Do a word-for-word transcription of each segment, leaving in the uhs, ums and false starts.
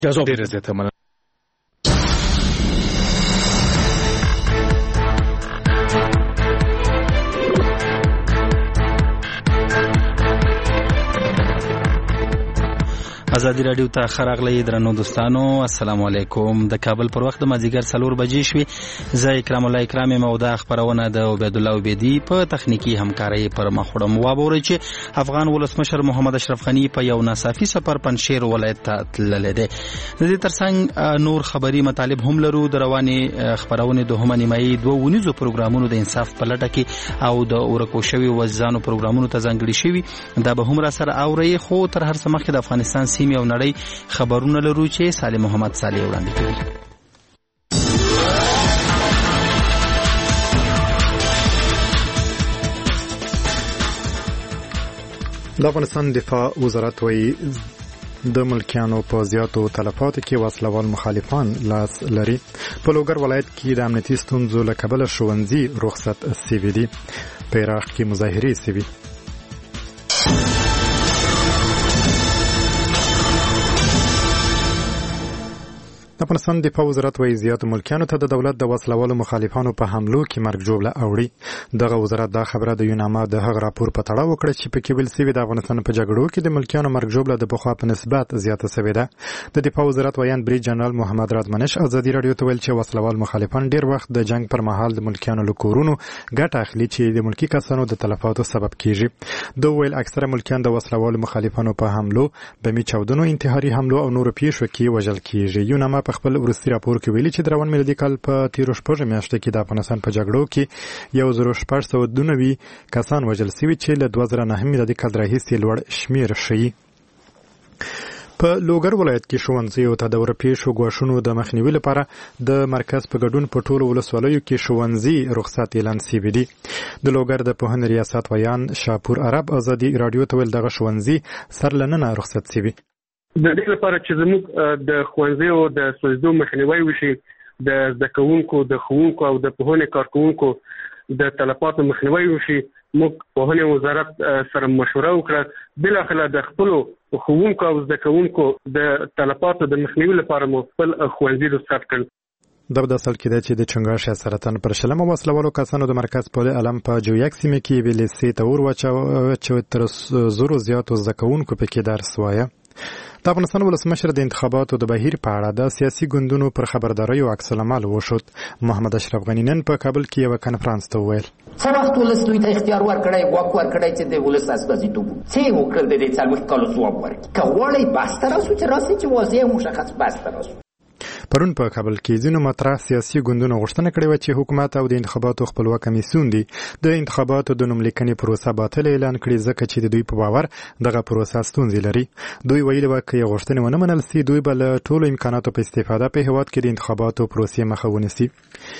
ډېره زیاته مننه. ازادي راډیو ته خراغلی درنو دوستانو، السلام علیکم. د کابل پر وخت د مازیګر څلور بجې شوې. زه اکرام الله اکرام یم او دا خبرونه د عبید الله عبیدي په تخنیکی همکارۍ پر مخ وړم. واورئ چې افغان ولسمشر محمد اشرف غني په یو ناڅاپي سفر پنجشیر ولایت ته تللی دی. د دې ترڅنګ نور خبري مطالب هم لرو. د روانې خبرونې دوهمه نیمایي دوه ونیزو پروګرامونو د انصاف په لټه کې او د ورکو شوي وجدانو پروګرامونو ته ځانګړي شوي، دا به هم را سره اورئ. خو تر هر څه مخکې د افغانستان سیمې او نړۍ خبرونه لرو چې سالم محمد صالح وړاندې کوي. د افغانستان دفاع وزارت وایي د ملکیانو په زیاتو تلفاتو کې وسلوال مخالفان لاس لري. په لوګر ولایت کې د امنیتي ستونزو له کبله ښوونځي رخصت سوي دي. په عراق کې مظاهرې سوي. د افغانستان دفاع وزارت وایي زیاتو ملکیانو ته د دولت د وسلوالو مخالفانو په حملو کې مرګ ژوبله اوړي. دغه وزارت دا خبره د یوناما د هغه راپور په تړاو وکړه چې پکې ویل سوي د افغانستان په جګړو کې د ملکیانو مرګ ژوبله د پخوا په نسبت زیاته سوې ده. د دفاع وزارت ویان بریج جنرال محمد رادمنش ازادي راډیو ته ویل چې وسلوال مخالفان ډیر وخت د جنگ پر مهال د ملکیانو له کورونو ګټه اخلي چې د ملکی کسانو د تلفاتو سبب کیږي. دوی ویل اکثره ملکیان د وسلوالو مخالفانو په حملو، بمي چاودنو، انتحاري حملو او نورو پیښو کې وژل کیږي. یوناما په خپل ورستي راپور کې ویلي چې د روان میلادي کال په تیرو شپږو میاشتو کې د افغانستان په جګړو کې یو زر شپږ سوه دوه نوي کسان وژل سوي چې له دوه زره نهه میلادي کال راهیسې لوړ شمېر ښیي. په لوګر ولایت کې ښوونځیو ته د ورپېښو ګواښونو د مخنیوي لپاره د مرکز په ګډون په ټولو ولسوالیو کې ښوونځي رخصت اعلان سوي دي. د لوګر د پوهنې ریاست ویان شاپور عرب ازادي راډیو ته ویل دغه ښوونځي سر له ننه رخصت سوي. د دې لپاره چې زموږ د ښوونځیو د سوځېدو مخنیوی وشي، د زده کوونکو، د ښوونکو او د پوهنې کارکوونکو د تلفاتو مخنیوی وشي، موږ پوهنې وزارت سره مشوره وکړه. بالاخره د خپلو ښوونکو او زده کوونکو د تلفاتو د مخنیوي لپاره مو خپل ښوونځي رخصت کړل. دا په داسل کې ده چې د چنګاښ سرطان پر شلمه وسلوالو کسانو د مرکز پول علم په جویک سیمه کې ویلې سي ته ور واچو چې تر زورو زیاتو زده کوونکو پکې درس وایه. د افغانستان ولسمشر د انتخاباتو د بهیر په اړه د سیاسي ګوندونو پر خبرداري او عکس العمل وشود. محمد اشرف غني نن په کابل کې یو کانفرنس ته ویل څه وخت ولس دوی ته اختیار ورکړی، واک ورکړی چې د ولس استازیتوب څه یې وکړل د دې څلوېښت کالو ځواب ورکړي. که غواړئ بحث ته راسو چې راسئ چې واضح او مشخص بحث ته راسو. پرون په کابل کې ځینو مطرح سیاسي ګوندونو غوښتنه کړې وه چې حکومت او د انتخاباتو خپلواک کمیسیون دي د انتخاباتو د نوملیکنې پروسه باطله اعلان کړي، ځکه چې د دوی په باور دغه پروسه ستونزې لري. دوی ویلي وه که یې غوښتنې ونه منل سي، دوی به له ټولو امکاناتو په استفاده په هېواد کې د انتخاباتو پروسې مخه ونیسي.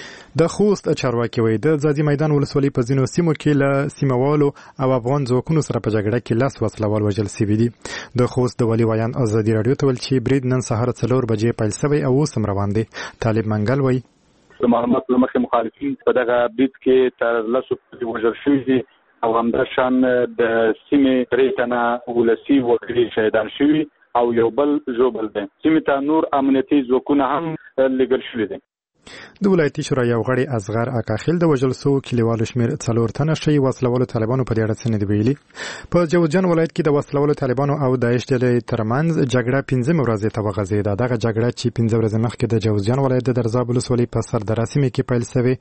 د خوست چارواکي وایي د ځاځي میدان ولسوالۍ په ځینو سیمو کې له سیمهوالو او افغان ځواکونو سره په جګړه کې لس وسلوال وژل سوي دي. د خوست د والي ویان ازادي راډیو ته ویل چې برید نن سهار څلور بجې پیل سوی او اوس هم روان دی. طالب منګل وایي د معلوماتو له مخې مخالفین په دغه برید کې تر لسو پورې وژل شوي دي او همداشان د سیمې درې تنه ولسي وګړي شهیدان شوي او یو بل ژوبل دی. سیمې ته نور امنیتي ځواکونه هم لېږل شوي دي. د ولایتي شورا یو غړی اصغر اکاخیل د وژل سوو کلیوالو شمېر څلور تنه ښیي. وسلوالو طالبانو په دې اړه څه نه دي ویلي. په جوزجان ولایت کې د وسلوالو طالبانو او داعش ډلې ترمنځ جګړه پنځمې ورځې ته وغځېده. دغه جګړه چې پنځه ورځې مخکې د جوزجان ولایت د درزاب ولسوالۍ په سردره سیمې کې پیل سوې،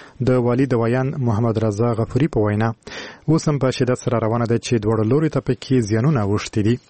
د والي د ویان محمد رضا غفوري په وینا اوس هم په شدت سره روانه ده چې دواړو لوري ته پکې زیانونه اوښتي دي.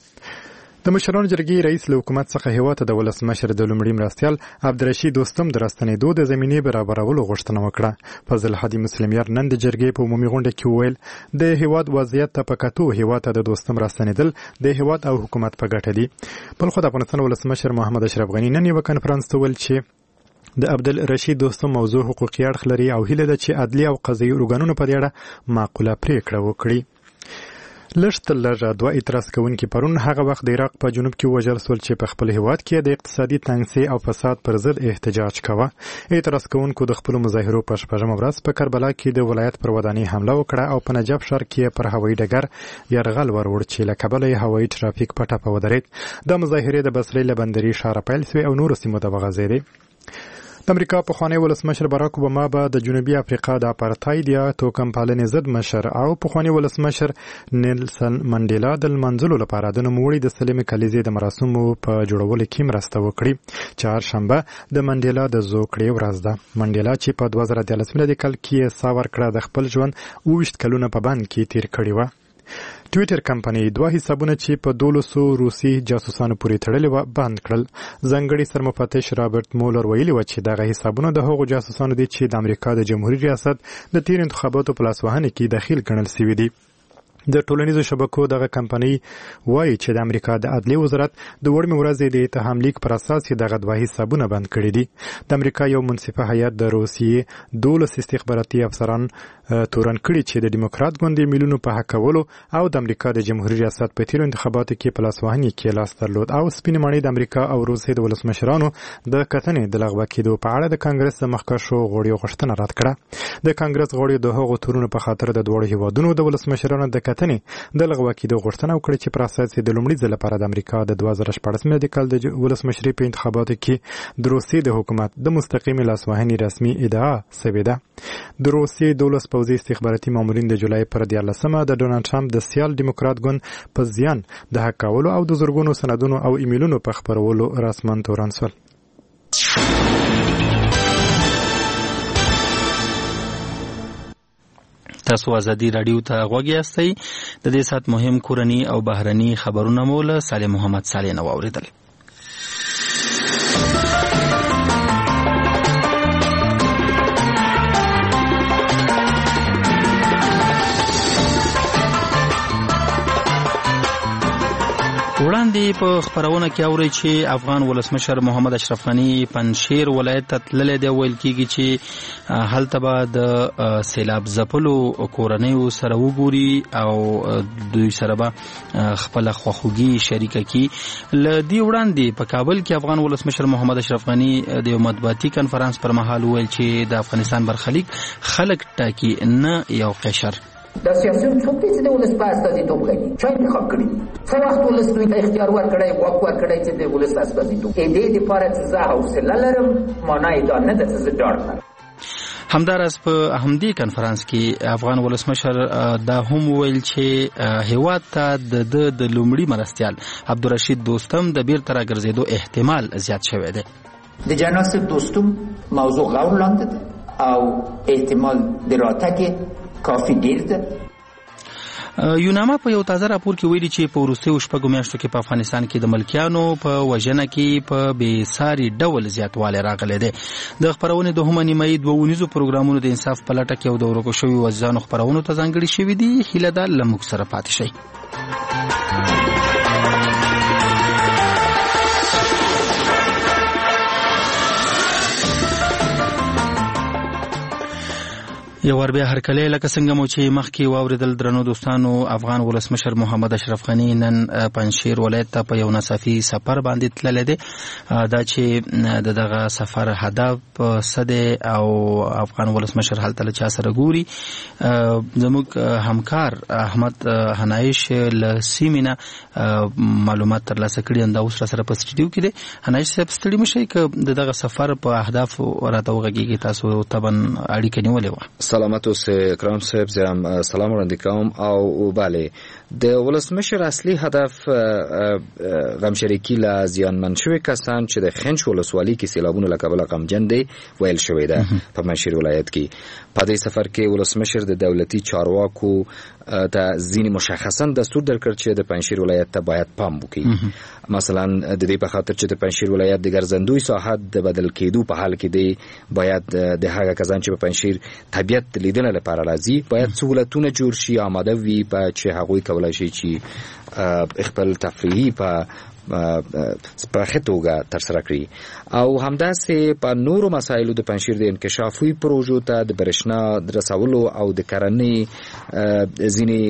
د مشرانو جرګې رئیس له حکومت څخه هېواد ته د ولسمشر د لومړي مرستیال عبدالرشید دوستم د راستنېدو د زمینې برابرولو غوښتنه وکړه. فضل هادي مسلمیار نن د جرګې په عمومي غونډه کې وویل د هېواد وضعیت ته په کتو هېواد ته د دوستم راستنېدل د هېواد او حکومت په ګټه دي. بل خو د افغانستان ولسمشر محمد اشرف غني نن یوه کنفرانس ته ویل چې د عبدالرشید دوستم موضوع حقوقي اړخ لري او هیله ده چې عدلي او قضایي ارګانونو په دې اړه معقوله پرېکړه وکړي. لږ تر لږه دوه اعتراض کوونکي پرون هغه وخت د عراق په جنوب کې وژل شول چې په خپل هیواد کې د اقتصادي تنګسي او فساد پر ضد احتجاج کاوه. اعتراض کوونکو د خپل مظاهرو په شپږمه ورځ په کربلا کې د ولایت پر ودانۍ حمله وکړه او په نجف ښار کې پر هوایي ډګر یرغل ور وړ چې له کبله یې هوایي ټرافیک په ټپه ودرېد. د مظاهرې د بصرې له بندري ښاره پیل شوې او نورو سیمو ته وغځېدې. د امریکا پخوانی ولسمشر باراک اوباما به د جنوبي افریقا د اپارتاید یا توکم پالنې ضد مشر او پخوانی ولسمشر نیلسن منډیلا د لمانځلو لپاره د نوموړي د سلمې کلیزې د مراسمو په جوړولو کې مرسته وکړي. چهارشنبه د منډیلا د زوکړې ورځ ده. منډیلا چې په دوه زره دیارلس میلادي کال کې سا ورکړه د خپل ژوند اوویشت کلونه په بند کې تیر کړي وه. ټویټر کمپنۍ دوه حسابونه چې په دولسو روسي جاسوسانو پورې تړلي وه بند کړل. ځانګړي سرمفتش رابرټ مولر ویلي وه چې دغه حسابونه د هغو جاسوسانو دي چې د امریکا د جمهوري ریاست د تیر انتخاباتو په لاسوهنې کې دخیل ګڼل سوي دي. د ټولنیزو شبکو دغه کمپنۍ وایي چې د امریکا د عدلیې وزارت د وړمې ورځې د اتهام لیک پر اساس یې دغه دوه حسابونه بند کړي دي. د امریکا یو منصفه هیئت د روسیې دولس استخباراتي افسران تورن کړي چې د ډیموکرات ګوند میلیونو په هکولو او د امریکا د جمهوري ریاست په تیرو انتخاباتو کې په لاسوهنې کې لاس درلود او سپینې ماڼۍ د امریکا او روسیې د ولسمشرانو د کتنې د لغوه کېدو په اړه د کانګرس د مخکښو غړیو غوښتنه رد کړه. د کانګرس غړیو د هغو تورونو په خاطر د دواړو هیوادونو د ولسمشرانو د کتنې د لغوه کېدو غوښتنه وکړه چې پر اساس د لومړي ځل لپاره د امریکا د دوه زره شپاړس میلادي کال د ولسمشرۍ په انتخاباتو کې د روسیې د حکومت د مستقیمې لاسوهنې رسمي ادعا سوې ده. د روسیې دولس پوځي استخباراتي مامورین د جولای پر دیارلسمه د ډونالډ ټرمپ د سیال ډیموکرات ګوند په زیان د حق کولو او د زرګونو سندونو او ایمیلونو په خپرولو رسماً تورن شول. تاسو ازادي رادیو ته غوږ یاستئ. د دې سات مهم کورنی او بهرني خبرونه مو له صالح محمد صالح نو اوریدل. وړاندې په خبرونه کې اوري چې افغان ولسمشر محمد اشرف غنی پنځشیر ولایت ته تللی دی. ویل کېږي چې هلته به د سیلاب ځپلو کورنیو سره وګوري او دوی سره به خپل خواخوږي شریکه کړي. له دې وړاندې په کابل کې افغان ولسمشر محمد اشرف غنی د یو مطبوعاتي کنفرانس پر مهال ویل چې د افغانستان برخلیک خلک ټاکي نه یو قشر. دا سیاسیون څوک دي چې د ولس په استازیتوب کوي؟ چا انتخاب کړي؟ څه وخت ولس دوی ته اختیار ورکړی واک ورکړی چې د ولس استازیتوب کوي؟ دې دپاره چې زه حوصله لرم معنا یې دا نه ده چې زه ډاډ لرم. همداراز په همدې کنفرانس کې افغان ولسمشر دا هم ویل چې هیواد ته د د لومړي مرستیال عبدالرشید دوستم د بیرته راګرځېدو احتمال زیات شوی دی. د جناب صاحب دوستم موضوع غور لاندې ده او احتمال د راتګ کافی ډیر ده. یوناما په یو تازه راپور کې ویلي چې په وروستیو شپږو میاشتو کې په افغانستان کې د ملکیانو په وژنه کې په بې ساري ډول زیاتوالی راغلی دی. د خپرونې دوهمه نیمایي دوه اونیزو پروګرامونو د انصاف په لټه کې او د ورکو شویو عزیزانو خپرونو ته ځانګړي شوي دي. هیله ده له موږ سره پاتې شئ. یو ور بیا هرکلی لکه څنګه مو چې مخکې واوریدل درنو دوستانو، افغان ولسمشر محمد اشرف غنی نن پنځشیر ولایت ته په یو ناڅاپي سفر باندې تللی دی. دا چې د دغه سفر هدف څه دی او افغان ولسمشر هلته له چا سره ګوري، زموږ همکار احمد هنایش له سیمې نه معلومات ترلاسه کړي. دا اوس را سره په سټډیو کې دی. هنایش صاحب ستړي مه شئ، که د دغه سفر په اهدافو راته وغږېږي، تاسو طبعا اړیکه نیولې وه. سلامت اوسئ اکرام صاحب، زه هم سلام وړاندې کوم. او بله د ولسمشر اصلي هدف غمشریکي له زیانمن شوي کسان چې د خنج ولسوالۍ کې سیلابونو له کبله غمجن دی ویل شوی ده په پنځشیر ولایت کې. په دې سفر کې ولسمشر د دولتي چارواکو ته ځینې مشخصا دستور درکړ چې د پنځشیر ولایت ته باید پام وکړي. مثلا د دې په خاطر چې د پنځشیر ولایت د ګرځندوی ساحه د بدل کېدو په حال کې دی، باید د هغه کسان چې په پنځشیر طبیعت لیدنه لپاره راځي باید سہولتونه جوړ شي، آماده وي په چې هغوی کولای شي چې خپل تفریحي په پراخه توګه ترسره کړي. او همداسې په نورو مسایلو د پنځشیر د انکشافي پروژو ته د برېښنا د رسولو او د کرنې ځینې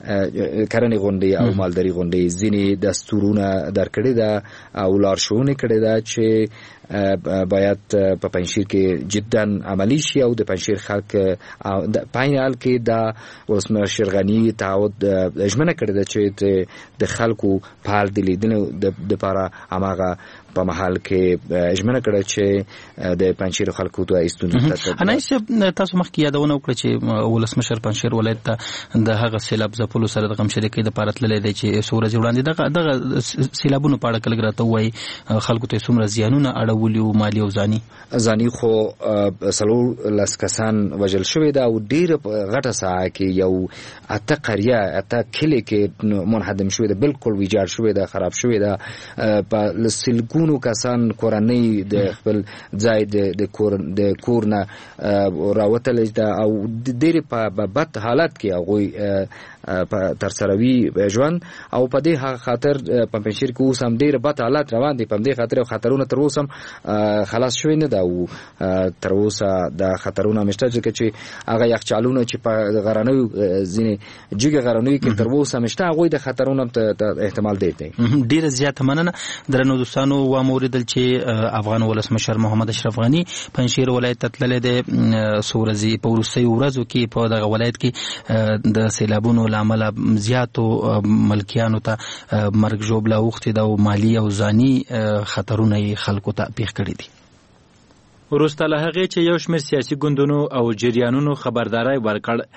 کرنې غونډې او مالداري غونډې ځینې دستورونه درکړي ده او لارښوونې کړي ده چې باید په پنځشیر کې جدا عملی شي او د پنځشیر خلک په عین حال کې د ولسمشر غني تعهد ژمنه کړې ده چې د خلکو په حال د لیدنې لپاره هماغه په محل کې ژمنه کړې چې د پنځشیر خلکو ته ایستونکو انا تاسو مخکې یادونه وکړه چې ولسمشر پنځشیر ولایت ته د هغه سیلاب ځپلو سره د غمشریکۍ د پاره تللی دی چې څو ورځې وړاندې دغه دغه سیلابونو په اړه کله راته وایي خلکو ته څومره زیانونه اړولي او مالي او ځاني ځاني خو څلور لس کسان وژل شوي ده او ډېره غټه ساحه کې یو اته قریه اته کلي کې منهدم شوي ده، بالکل ویجاړ شوي ده، خراب شوي ده. په سلګونو کسان کورنۍ د خپل ځای د کور د کور نه راوتل ده او ډېر په بد حالت کې هغوی په ترسروي ژوند او په دې خاطر په پنځشیر کې اوس هم ډېر بد حالات روان دي. په دې خاطر خطرونه تر اوسه خلاص شوی نه ده او تر اوسه د خطرونه مشته چې هغه یخچالونه چې په غرنیو ځینې جګ غرنیو کې تر اوسه مشته هغوی د خطرونه احتمال دی. ډېر زیات مننه درنو دوستانو. و موریدل چې افغان ولسمشر محمد اشرف غني پنځشیر ولایت ته تللی دی سورزي په وروستیو ورځو کې په دغه ولایت کې د سیلابونو لامل زیاتو ملکیانو ته مرګ ژوبله اوښتې ده او مالي او ځاني خطرونه یې خلکو ته پیښ کړي دي. وروسته له هغې چې یو شمېر سیاسي ګوندونو او جریانونو خبرداری ورکړ،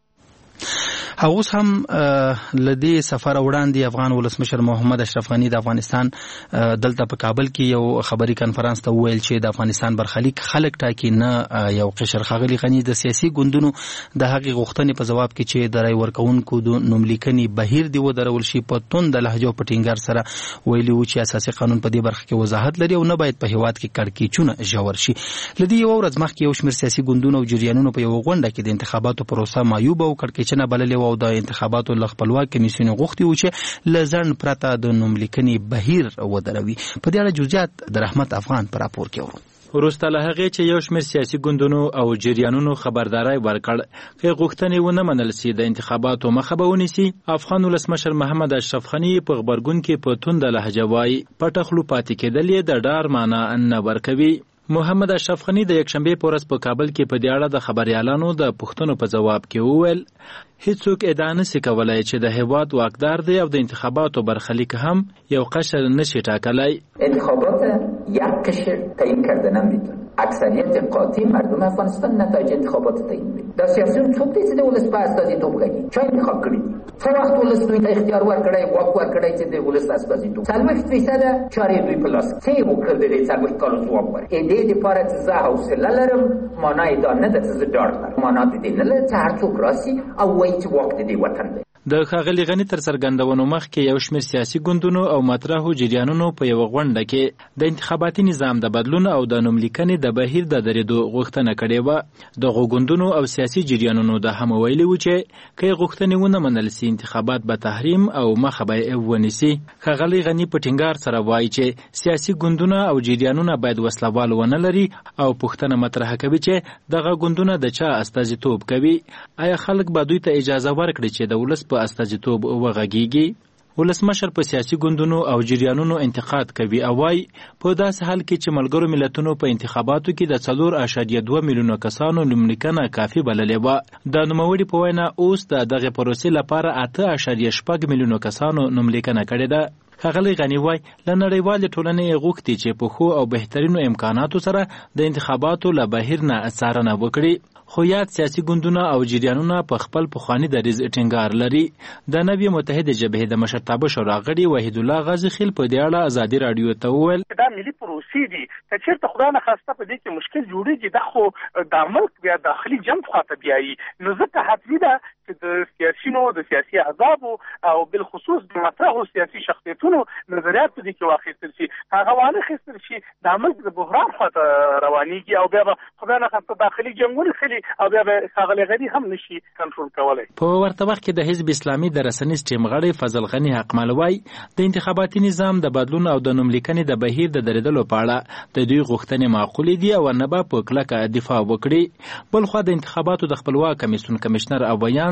اوس هم لدې سفر وړاندې افغان ولسمشر محمد اشرف غني د افغانستان دلته په کابل کې یو خبري کانفرنس ته وویل چې د افغانستان برخلیک خلک ټاکي نه یو قشر. ښاغلي غني د سیاسي ګوندونو د هغې غوښتنې په ځواب کې چې د رای ورکوونکو د نوملیکنې بهیر دی ودرول شي په توند لهجه په ټینګار سره ویلي و چې اساسي قانون په دې برخه کې وضاحت لري او نه باید په هیواد کې کړکېچونه ژور شي. لدې یو ورځ مخکې یو شمېر سیاسي ګوندونو او جریانونو په یوه غونډه کې د انتخاباتو پروسه معیوبه او کړکېچنه بللې او د انتخاباتو له خپلواک کمیسیون غوښتي و چې له ځنډ پرته د نوملیکنې بهیر ودروي. په دې اړه جزئیات د رحمت افغان په راپور کې ورو. وروسته له هغې چې یو شمېر سیاسي ګوندونو او جریانونو خبرداری ورکړ که غوښتنې ونه منل سي د انتخاباتو مخه به ونیسي، افغان ولسمشر محمد اشرف غني په غبرګون کې په تونده لهجه وایي پټه خوله پاتې کېدل یې د ډار معنا نه ورکوي. محمد اشرف غني د یکشنبې په ورځ په کابل کې په دې اړه د خبریالانو د پوښتنو په ځواب کې وویل هیڅوک ادعا نشي کولای چې د هیواد واکدار دی او د انتخاباتو برخلیک هم یو قشر نشي ټاکلی. انتخابات یک قشر تعیین کرده نمیتونه. اکثریت قاطع مردم افغانستان نتایج انتخابات تعیین میکنه. در سیاست څوک دی چې د ولس په استازیتوب کوي؟ چا انتخاب کړی؟ څو وخت ولس دوی ته اختیار ورکړی، واک ورکړی چې د ولس استازیتوب څلوېښت فیصده چارې دوی په لاس کې څه یې وکړل د دې څلوېښت کالو ځواب ورکړي. دې دپاره چې زه حوصله لرم معنی دا نه ده چې زه ډاډ لرم، معنا د دې نه لري چې هر څوک راسي او وایي چې واک د دې وطن دی. د ښاغلي غني تر څرګندونو مخکې یو شمېر سیاسي ګوندونو او مطرحو جریانونو په یوه غونډه کې د انتخاباتي نظام د بدلون او د نوملیکنې د بهیر د درېدو غوښتنه کړې وه. دغو ګوندونو او سیاسي جریانونو دا هم ویلي و چې که یې غوښتنې ونه منل سي انتخابات به تحریم او مخه به یې ونیسي. ښاغلي غني په ټینګار سره وایي چې سیاسي ګوندونه او جریانونه باید وسلوال ونه لري او پوښتنه مطرحه کوي چې دغه ګوندونه د چا استازیتوب کوي. آیا خلک به دوی ته اجازه ورکړي چې د ولس په استازیتوب وغږیږي؟ ولسمشر په سیاسي ګوندونو او جریانونو انتقاد کوي او وايي په داسې حال کې چې ملګرو ملتونو په انتخاباتو کې د څلور اعشاریه دوه میلیونه کسانو نوملیکنه کافي بللې وه. د نوموړي په وینا اوس د دغې پروسې لپاره اته اعشاریه شپږ میلیونه کسانو نوملیکنه کړې ده. ښاغلی غني وایي له نړیوالې ټولنې یې غوښتي چې په ښو او بهترینو امکاناتو سره د انتخاباتو له بهیر نه څارنه وکړي. خو یاد سیاسي ګوندونه او جریانونه په خپل پخواني دریځ ټینګار لري. د نوې متحده جبهې د مشرتابه شورا غړي وحید الله غازي خیل په دې اړه ازادي راډیو ته وویل دا ملي پروسې دي که چېرته خدای نخواسته په دې کې مشکل جوړېږي دا خو د ملک بیا داخلي جنګ خواته بیایي، نو ځکه حتمي ده چې د سیاسینو د سیاسي احزابو او بالخصوص د مطرحو سیاسي شخصیتونو نظریات په دې کې واخیستل شي، هغه وانخیستل شي دا ملک د بحران خواته روانېږي او بیا به خدای نخواسته داخلي جنګونه خلي او بیا به ښاغلی غني هم نشي کنټرول کولی. په ورته وخت کې د حزب اسلامي د رسنیز ټیم غړی فضل غني حقمل وایي د انتخاباتي نظام د بدلون او د نوملیکنې د بهیر د درېدلو په اړه د دوی غوښتنې معقولې دي او نه به په کلکه دفاع وکړي. بل خوا د انتخاباتو د خپلواک کمیسیون کمشنر او بیان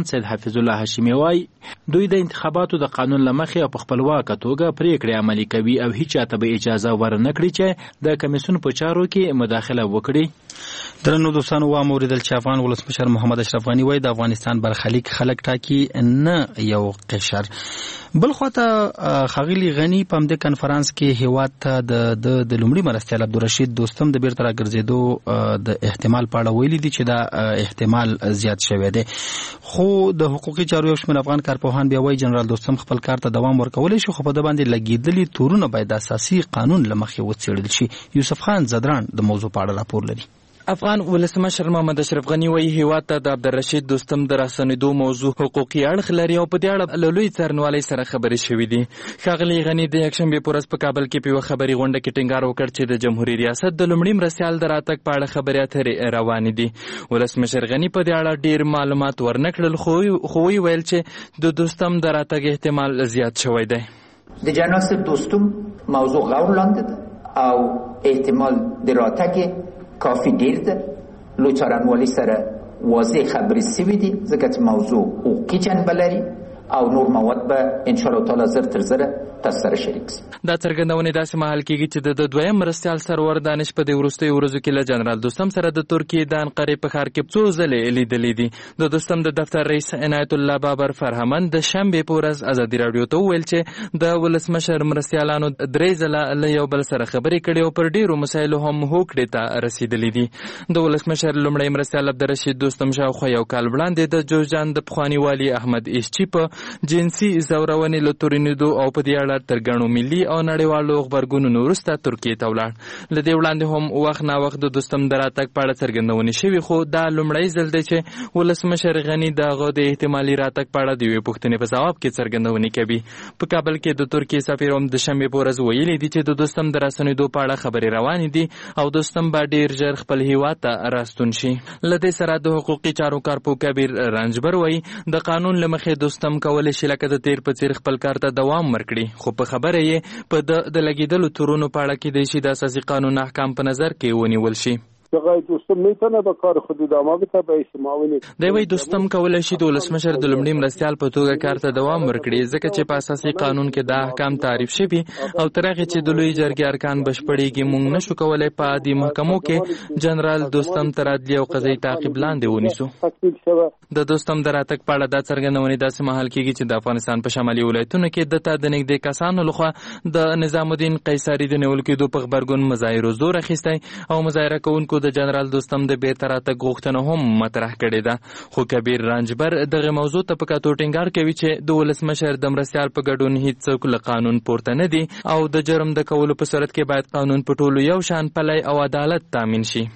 محمد سید حفیظ الله هاشمي وایي دوی د انتخاباتو د قانون له مخې او په خپلواکه توګه پریکړې عملي کوي او هیڅ چاته به اجازه ورنه کړي چې د کمیسیون په چارو کې مداخله وکړي. درنو دوستانو واوریدل چې افغان ولسمشر محمد اشرف غني وایي د افغانستان برخلیک خلک ټاکي نه یو قشر. بل خواته ښاغلي غني په همدې کنفرانس کې هیواد ته د د لومړي مرستیال عبدالرشید دوستم د بیرته راګرځېدو د احتمال په اړه ویلي دي چې دا احتمال زیات شوی دی، خو د حقوقي چارو یو شمېر افغان کارپوهان بیا وایي جنرال دوستم خپل کار ته دوام ورکولی شي، خو په ده باندې لګېدلي تورونه باید د اساسي قانون له مخې وڅېړل شي. یوسف خان زدران د موضوع په اړه راپور لري. افغان ولسمشر محمد اشرف غني وایي هیواد ته د عبدالرشید دوستم د راستنېدو موضوع حقوقي اړخ لري او په دې اړه له لوی څارنوالۍ سره خبرې شوې دي. ښاغلي غني د یکشنبې په ورځ په کابل کې په یوه خبري غونډه کې ټینګار وکړ چې د جمهوري ریاست د لومړي مرستیال د راتګ په اړه خبرې اترې روانې دي. ولسمشر غني په دې اړه ډېر معلومات ورنه کړل، خو ویې ویل چې د دوستم د راتګ احتمال زیات شوی دی. د جناب دوستم موضوع غور لاندې ده او احتمال د راتګ کافی ډیر ده. لو څارنوالۍ سره واضح خبرې سوي دي ځکه چې موضوع حقوقي جنبه لري او نور مواد به ان شاء الله تعالی زر تر زره تاسو سره شریک سي. دا څرګندونه داسې مهال کېږي چې د دویم مرستیال سرور دانش په دې وروستیو ورځو کې له جنرال دوستم سره د ترکیې د انقرې په ښار کې څو ځلې لیدلي دي. د دوستم د دفتر رئیس عنایت الله بابر فرهمن د شنبې په ورځ ازادي راډیو ته وویل چې د ولسمشر مرستیالانو درې ځله له یو بل سره خبرې کړې او پر ډېرو مسایلو هم هوکړې ته رسېدلي دي. د ولسمشر لومړی مرستیال عبدالرشید دوستم شاوخوا یو کال وړاندې د جوزجان د پخواني والي احمد ایشچي په جنسي زورونې له تورنېدو او په دې اړه تر ګڼو ملي او نړیوالو غبرګونونو وروسته ترکیې ته ولاړ. له دې وړاندې هم وخت ناوخت د دوستم د راتګ په اړه څرګندونې شوي، خو دا لومړی ځل دی چې ولسمشر غني د هغه د احتمالي راتګ په اړه د یوې پوښتنې په ځواب کې څرګندونې کوي. په کابل کې د ترکیې سفیر هم د شنبې په ورځ ویلي دي چې د دوستم د راستنېدو په اړه خبرې روانې دي او دوستم به ډېر ژر خپل هیواد ته راستون شي. له دې سره د حقوقي چارو کارپو کبیر رنجبر وایي د قانون له مخې دوستم کولی شي لکه د تیر په څیر خپل کار ته دوام ورکړي، خو په خبره یې په د د لګېدلو تورونو په اړه کېدای شي د اساسي قانون احکام په نظر کې ونیول شي. دوستم میتونه به کار خود ادامه بده به احتمال دی وایي دوستم کولی شي د ولسمشر د لومړي مرستیال په توګه کار ته دوام ورکړي ځکه چې په اساسي قانون کې دا احکام تعریف شوي او تر هغې چې د لوی جرګې ارکان بشپړېږي موږ نشو کولی په عادي محکمو کې جنرال دوستم تر عدلي او قضایي تعقیب لاندې ونیسو. د دوستم د راتګ په اړه دا څرګندونې داسې مهال کېږي چې د افغانستان په شمالي ولایتونو کې د ته د نږدې کسانو لخوا د نظام الدین قیصري د نیول کېدو په غبرګون مظاهرو زور اخیستی او مظاهره کوونکو د جنرال دوستم د بیرته راتګ غوښتنه هم مطرح کړې ده. خو کبیر رنجبر دغه موضوع ته په کتو ټینګار کوي چې د ولسمشر د مرستیال په ګډون هیڅ څوک له قانون پورته نه دي او د جرم د کولو په صورت کې باید قانون په ټولو یو شان پلی او عدالت تامین شي.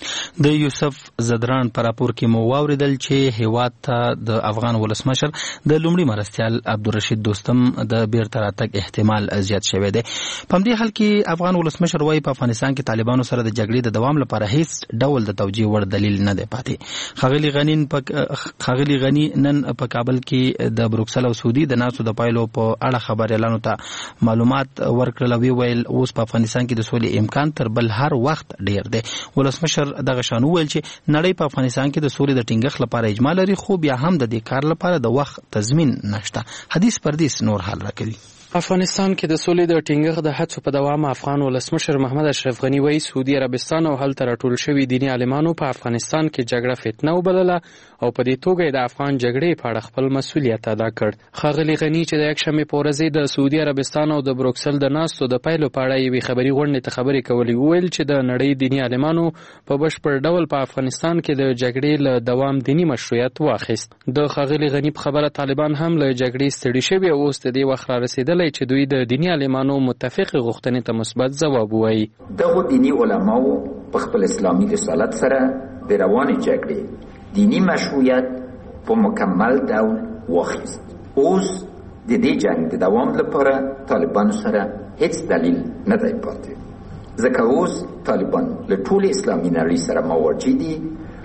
د یوسف زدران پر راپور کې مو واوریدل چې هیواد ته د افغان ولسمشر د لومړي مرستیال عبدالرشید دوستم د بیرته راتګ احتمال زیات شوی دی. په همدې حال کې افغان ولسمشر وایي په افغانستان کې طالبانو سره د جګړې د دوام لپاره هیڅ ډول د توجیه وړ دلیل نه دی پاتې. ښاغلي غني په ښاغلي غني نن په کابل کې د بروکسل او سعودي د ناستو د پایلو په اړه خبريالانو ته معلومات ورکړل او ویل اوس په افغانستان کې د سولې امکان تر بل هر وخت ډیر دی. ولسمشر دغه شانو ویل چې نړۍ په افغانستان کې د سولې د ټینګښت لپاره اجماع لري، خو بیا هم د دې کار لپاره د وخت تضمین نشته. حدیث پردیس نور حال راکوي. افغانستان کې د سولې د ټینګښت د هڅو په دوام افغان ولسمشر محمد اشرف غني وایي سعودي عربستان او هلته راټول شوي دیني عالمانو په افغانستان کې جګړه فتنه وبلله او په دې توګه د افغان جګړې په اړه خپل مسؤلیت ادا کړ. ښاغلي غني چې د یکشنبې په ورځ د سعودي عربستان او د بروکسل د ناستو د پیلو په اړه یوې خبري غونډې ته خبرې کولې وویل چې د نړۍ دیني عالمانو په بشپړ ډول په افغانستان کې د جګړې له دوام دیني مشروعیت واخیست. د ښاغلي غني په خبره طالبان هم له جګړې ستړي شوي او اوس د دې وخت را رسېدلی چې دوی د دیني عالمانو متفق غوښتنې ته مثبت ځواب وایي. دغه دیني علماو په خپل اسلامي رسالت سره د روانې جګړې دینی مشروعیت په مکمل ډول واخیست. اوس د دې جنګ د دوام لپاره طالبان سره هیڅ دلیل نه دی پاتې، ځکه اوس طالبان له ټول اسلامي نړۍ سره مواجه دي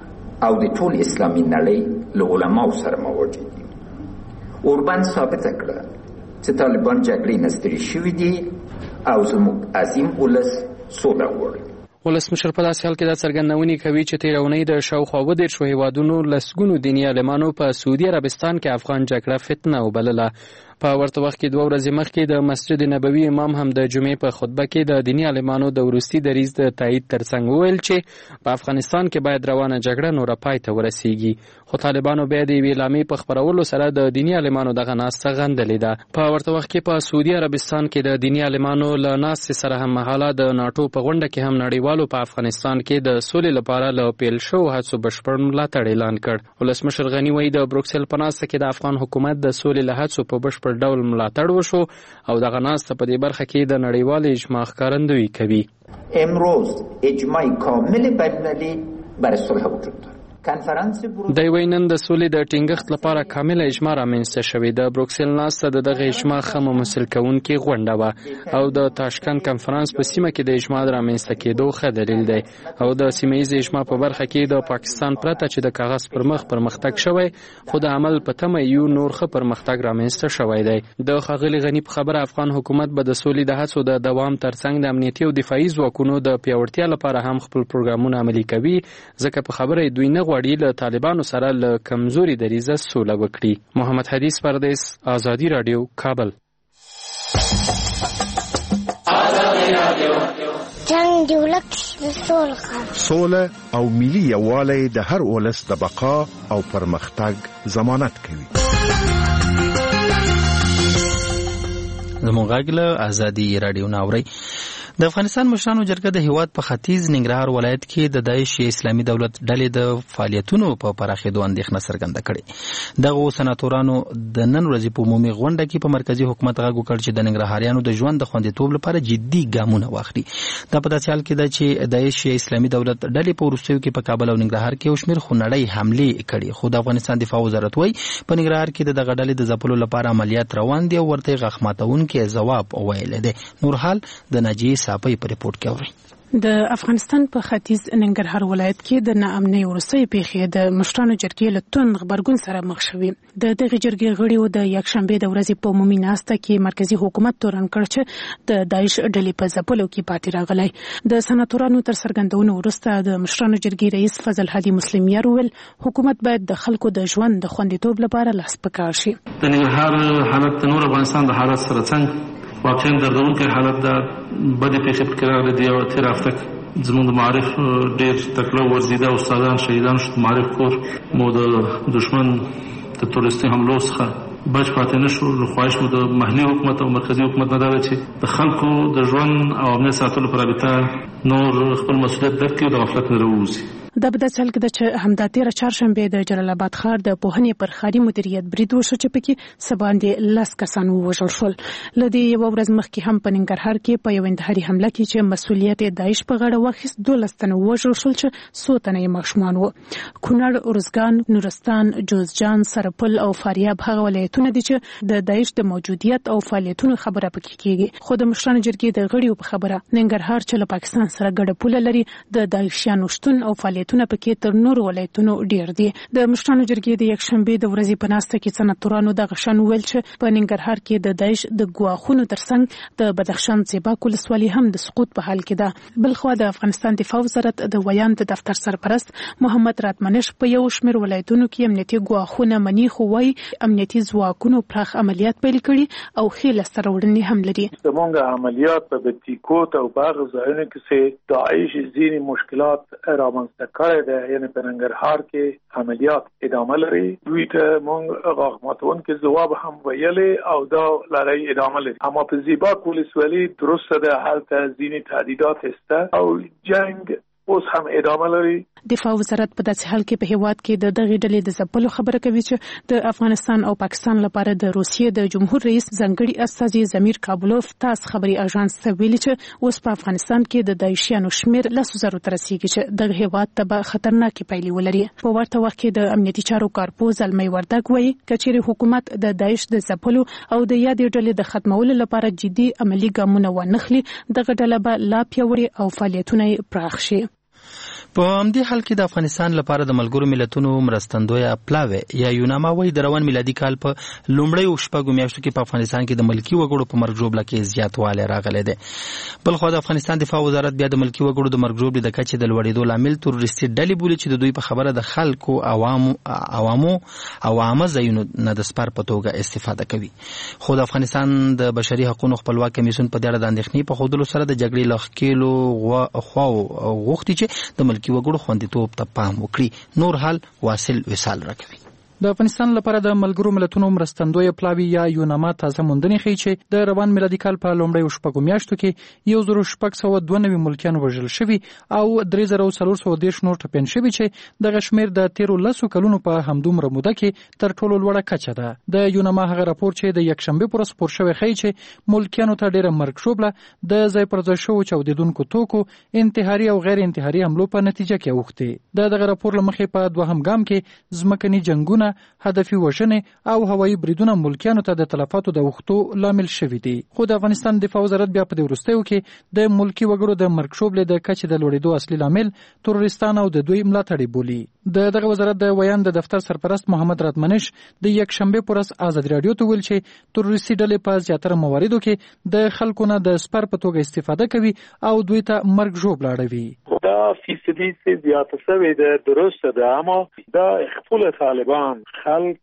او د ټول اسلامي نړۍ له علماو سره مواجه دي. اوربان ثابته کړه چې طالبان جګړې نه ستړي شوي دي او زموږ عظیم ولس سوله غواړي. ولسمشر په داسې حال کې دا څرګندونې کوي چې تېره اونۍ د شاوخوا اووه دېرشو هېوادونو لسګونو دیني عالمانو په سعودي عربستان کې افغان جګړه فتنه وبلله. په ورته وخت کې دوه ورځې مخکې د مسجد نبوي امام هم د جمعې په خطبه کې د دیني عالمانو د وروستي دریځ د تایید ترڅنګ وویل چې په افغانستان کې باید روانه جګړه نوره پای ته ورسیږي. خو طالبانو بیا د یوې اعلامیې په خپرولو سره د دیني عالمانو دغه ناسته غندلې ده. په ورته وخت کې په سعودي عربستان کې د دیني عالمانو له ناستې سره هممهاله د ناټو په غونډه کې هم نړیوالو په افغانستان کې د سولې لپاره له پیل شوو هڅو بشپړ ملاتړ اعلان کړ. ولسمشر غني وایي د بروکسل په ناسته کې د افغان حکومت د سولې له هڅو په بشپړ ډول ملاتړ وشو او دغه ناسته په دې برخه کې د نړیوال اجماع ښکارندویي کوي. امروز اجماع کامل بین‌المللی بر صلح وجود دارد. د یوې نن د سولې د ټینګښت لپاره کامله اجماع رامنځته شوې ده. بروکسل ناسته د دغه اجماع ښه ممثل کوونکې غونډه وه او د تاشکند کنفرانس په سیمه کې د اجماع د رامنځته کېدو ښه دلیل دی او د سیمه ییز اجماع په برخه کې د پاکستان پرته چې د کاغذ پر مخ پرمختګ شوی خو د عمل په تمه یو نور ښه پرمختګ رامنځته شوی دی. د ښاغلي غني په خبره افغان حکومت به د سولې د هڅو د دوام ترڅنګ د امنیتي او دفاعي ځواکونو د پیاوړتیا لپاره هم خپل پروګرامونه عملي کوي ځکه په خبره دوی نه غواړي له طالبانو سره له کمزوري دریځه سوله وکړي. محمد حدیث پردیس، آزادی رادیو، کابل. جنگ دی ولک سوله سوله او ملي یووالی د هر ولس د بقا او پرمختګ ضمانت کوي. زموږ غږ له آزادی رادیو ناوري. د افغانستان مشرانو جرګه د هیواد په ختیځ ننګرهار ولایت کې د داعش اسلامي دولت ډلې د فعالیتونو په پراخېدو اندېښنه څرګنده کړې. دغه سناتورانو د نن ورځې په عمومي غونډه کې په مرکزي حکومت غږ وکړ چې د ننګرهاریانو د ژوند د خوندیتوب لپاره جدي ګامونه واخلي. دا په داسې حال کې ده چې داعش اسلامي دولت ډلې په وروستیو کې په کابل او ننګرهار کې یو شمېر خونړۍ حملې کړې خو د افغانستان دفاع وزارت وایي په ننګرهار کې د دغه ډلې د ځپلو لپاره عملیات روان دي او ورته غاښ ماتونکي ځواب ویلی دی. نور حال د ناجیې صاحب په ریپورت کې اوري. د افغانستان په ختیځ ننګرهار ولایت کې د ناامنۍ وروستۍ پیښې د مشرانو جرګې له توند غبرګون سره مخ شوې. د دغې جرګې غړیو د یکشنبې د ورځې په عمومي ناسته کې مرکزي حکومت تورن کړ چې د داعش ډلې په ځپلو کې پاتې راغلی. د سناتورانو تر څرګندونو وروسته د مشرانو جرګې رئیس فضل هادي مسلمیار وویل حکومت باید د خلکو د ژوند د خوندیتوب لپاره لاس په کار شي. د ننګرهار حالت د نور افغانستان د حالت سره څنګه واقعا دردونکی حالت د بدې پیښې پکې راغلي دي او تېره هفته زموږ د معارف ډېر تکړه ورزیده استادان شهیدان شو. معارف کور مو د دشمن د تروریستي حملو څخه بچ پاتې نه شو. نو خواهش مو د محلي حکومت او مرکزي حکومت نه دا ده چې د خلکو د ژوند او امنیت ساتلو په رابطه نور خپل مسؤلیت درک کړي او د غفلت نه راووځي. دا په داسې حال کې ده چې همدا تېره چهارشنبې د جلال آباد ښار د پوهنې پر ښاري مدیریت برید وشو چې پکې څه باندې لس کسان ووژل شول. له دې یوه ورځ مخکې هم په ننګرهار کې په یو انتحاري حمله کې چې مسؤلیت یې داعش په غاړه واخیست دولس تنه ووژل شول چې څو تنه یې ماشومان وو. کونړ، ارزګان، نورستان، جوزجان، سرپل او فاریاب هغه ولایتونه دي چې د داعش د موجودیت او فعالیتونو خبره پکې کېږي. خو د مشرانو جرګې د غړیو په خبره ننګرهار چې له پاکستان سره ګډه پوله لري د داعشیانو شتون او فعالیتونه پکې تر نورو ولایتونو ډیر دي. د مشرانو جرګې د یکشنبې د ورځې په ناسته کې سناتورانو دغه شان ویل چې په ننګرهار کې د داعش د ګواښونو ترڅنګ د بدخشان زیباک ولسوالي هم د سقوط په حال کې ده. بلخوا د افغانستان دفاع وزارت د ویان د دفتر سرپرست محمد راتمنش په یو شمېر ولایتونو کې امنیتي ګواښونه مني خو وايي امنیتي ځواکونو پراخ عملیات پیل کړي او ښې لاسته راوړنې هم لري. زموږ عملیات په بتیکوت او باغ ځایونو کې داعش ځینې مشکلات رامنځته کړي ده. یعنی په ننګرهار کې عملیات ادامه لري. دوی ته موږ غاښ ماتونکي ځواب هم ویلې او دا لړۍ ادامه لري. اما په زیباک ولسوالي درسته ده هلته ځینې تهدیدات شته او جنگ اوس هم ادامه لري. دفاع وزارت په داسې حال کې په هیواد کې د دغې ډلې د ځپلو خبره کوي چې د افغانستان او پاکستان لپاره د روسیې د جمهور رئیس ځانګړي استازي زمیر کابلوف تاس خبري اژانس ته ویلي چې اوس په افغانستان کې د داعشیانو شمېر لسو زرو ته رسیږي چې دغه هیواد ته به خطرناکې پایلې ولري. په ورته وخت کې د امنیتي چارو کارپوز زلمی وردګ وایي که چیرې حکومت د داعش د ځپلو او د یادې ډلې د ختمولو لپاره جدي عملي ګامونه وانخلي دغه ډله به لا پیاوړې او فعالیتونه یې پراخ شي. په همدې حال کې د افغانستان لپاره د ملګرو ملتونو مرستندویه پلاوی یا یوناما وایي د روان میلادي کال په لومړیو شپږو میاشتو کې په افغانستان کې د ملکي وګړو په مرګ ژوبله کې زیاتوالی راغلی دی. بلخوا د افغانستان دفاع وزارت بیا د ملکي وګړو د مرګ ژوبلې د کچې د لوړېدو لامل تروریستي ډلې بولي چې د دوی په خبره د خلکو عوامو عوامو او عامه ځایونو نه د سپر په توګه استفاده کوي. خو د افغانستان د بشري حقوقو خپلواک کمیسیون په دې اړه د اندېښنې په ښودلو سره د جګړې له ښکېلو خواو غوښتي چې د ملکي وګړو خوندیتوب ته پام وکړي. نور حال واصل وصال راکوي. د افغانستان لپاره د ملګرو ملتونو مرستندویه پلاوی یا یوناما تازه موندنې ښیي چې د روان میلادي کال په لومړیو شپږو میاشتو کې یو زر شپږ سوه دوه نوي ملکیان وژل شوي او درې زره څلور سوه دېرش نور ټپیان شوي چې دغه شمېر د تېرو لسو کلونو په همدومره موده کې تر ټولو لوړه کچه ده. د یوناما هغه راپور چې د یکشنبې پر ورځ خپور شوی ښیي چې ملکیانو ته ډېره مرګ ژوبله د ځای پر ځای شوو چاودېدونکو توکو، انتحاري او غیر انتحاري حملو په نتیجه کې اوښتې. د دغه راپور له مخې په دوهم ګام کې ځمکني جنګونه، هدفي وژنې او هوایي بریدونه ملکیانو ته د تلفاتو د اوښتو لامل شوي دي. خو د افغانستان دفاع وزارت بیا په دې وروستیو کې د ملکي وګړو د مرګ ژوبلې د کچې د لوړېدو اصلي لامل تروریستان او د دوی ملاتړي بولي. د دغه وزارت د ویان د دفتر سرپرست محمد راتمنش د یکشنبې پر ورځ ازادي راډیو ته ویل چې تروریستي ډلې په زیاتره مواردو کې د خلکو نه د سپر په توګه استفاده کوي او دوی ته مرګ ژوبله اړوي. دا فیصدي چې زیاته شوې ده درسته ده، اما دا خپل طالبان خلک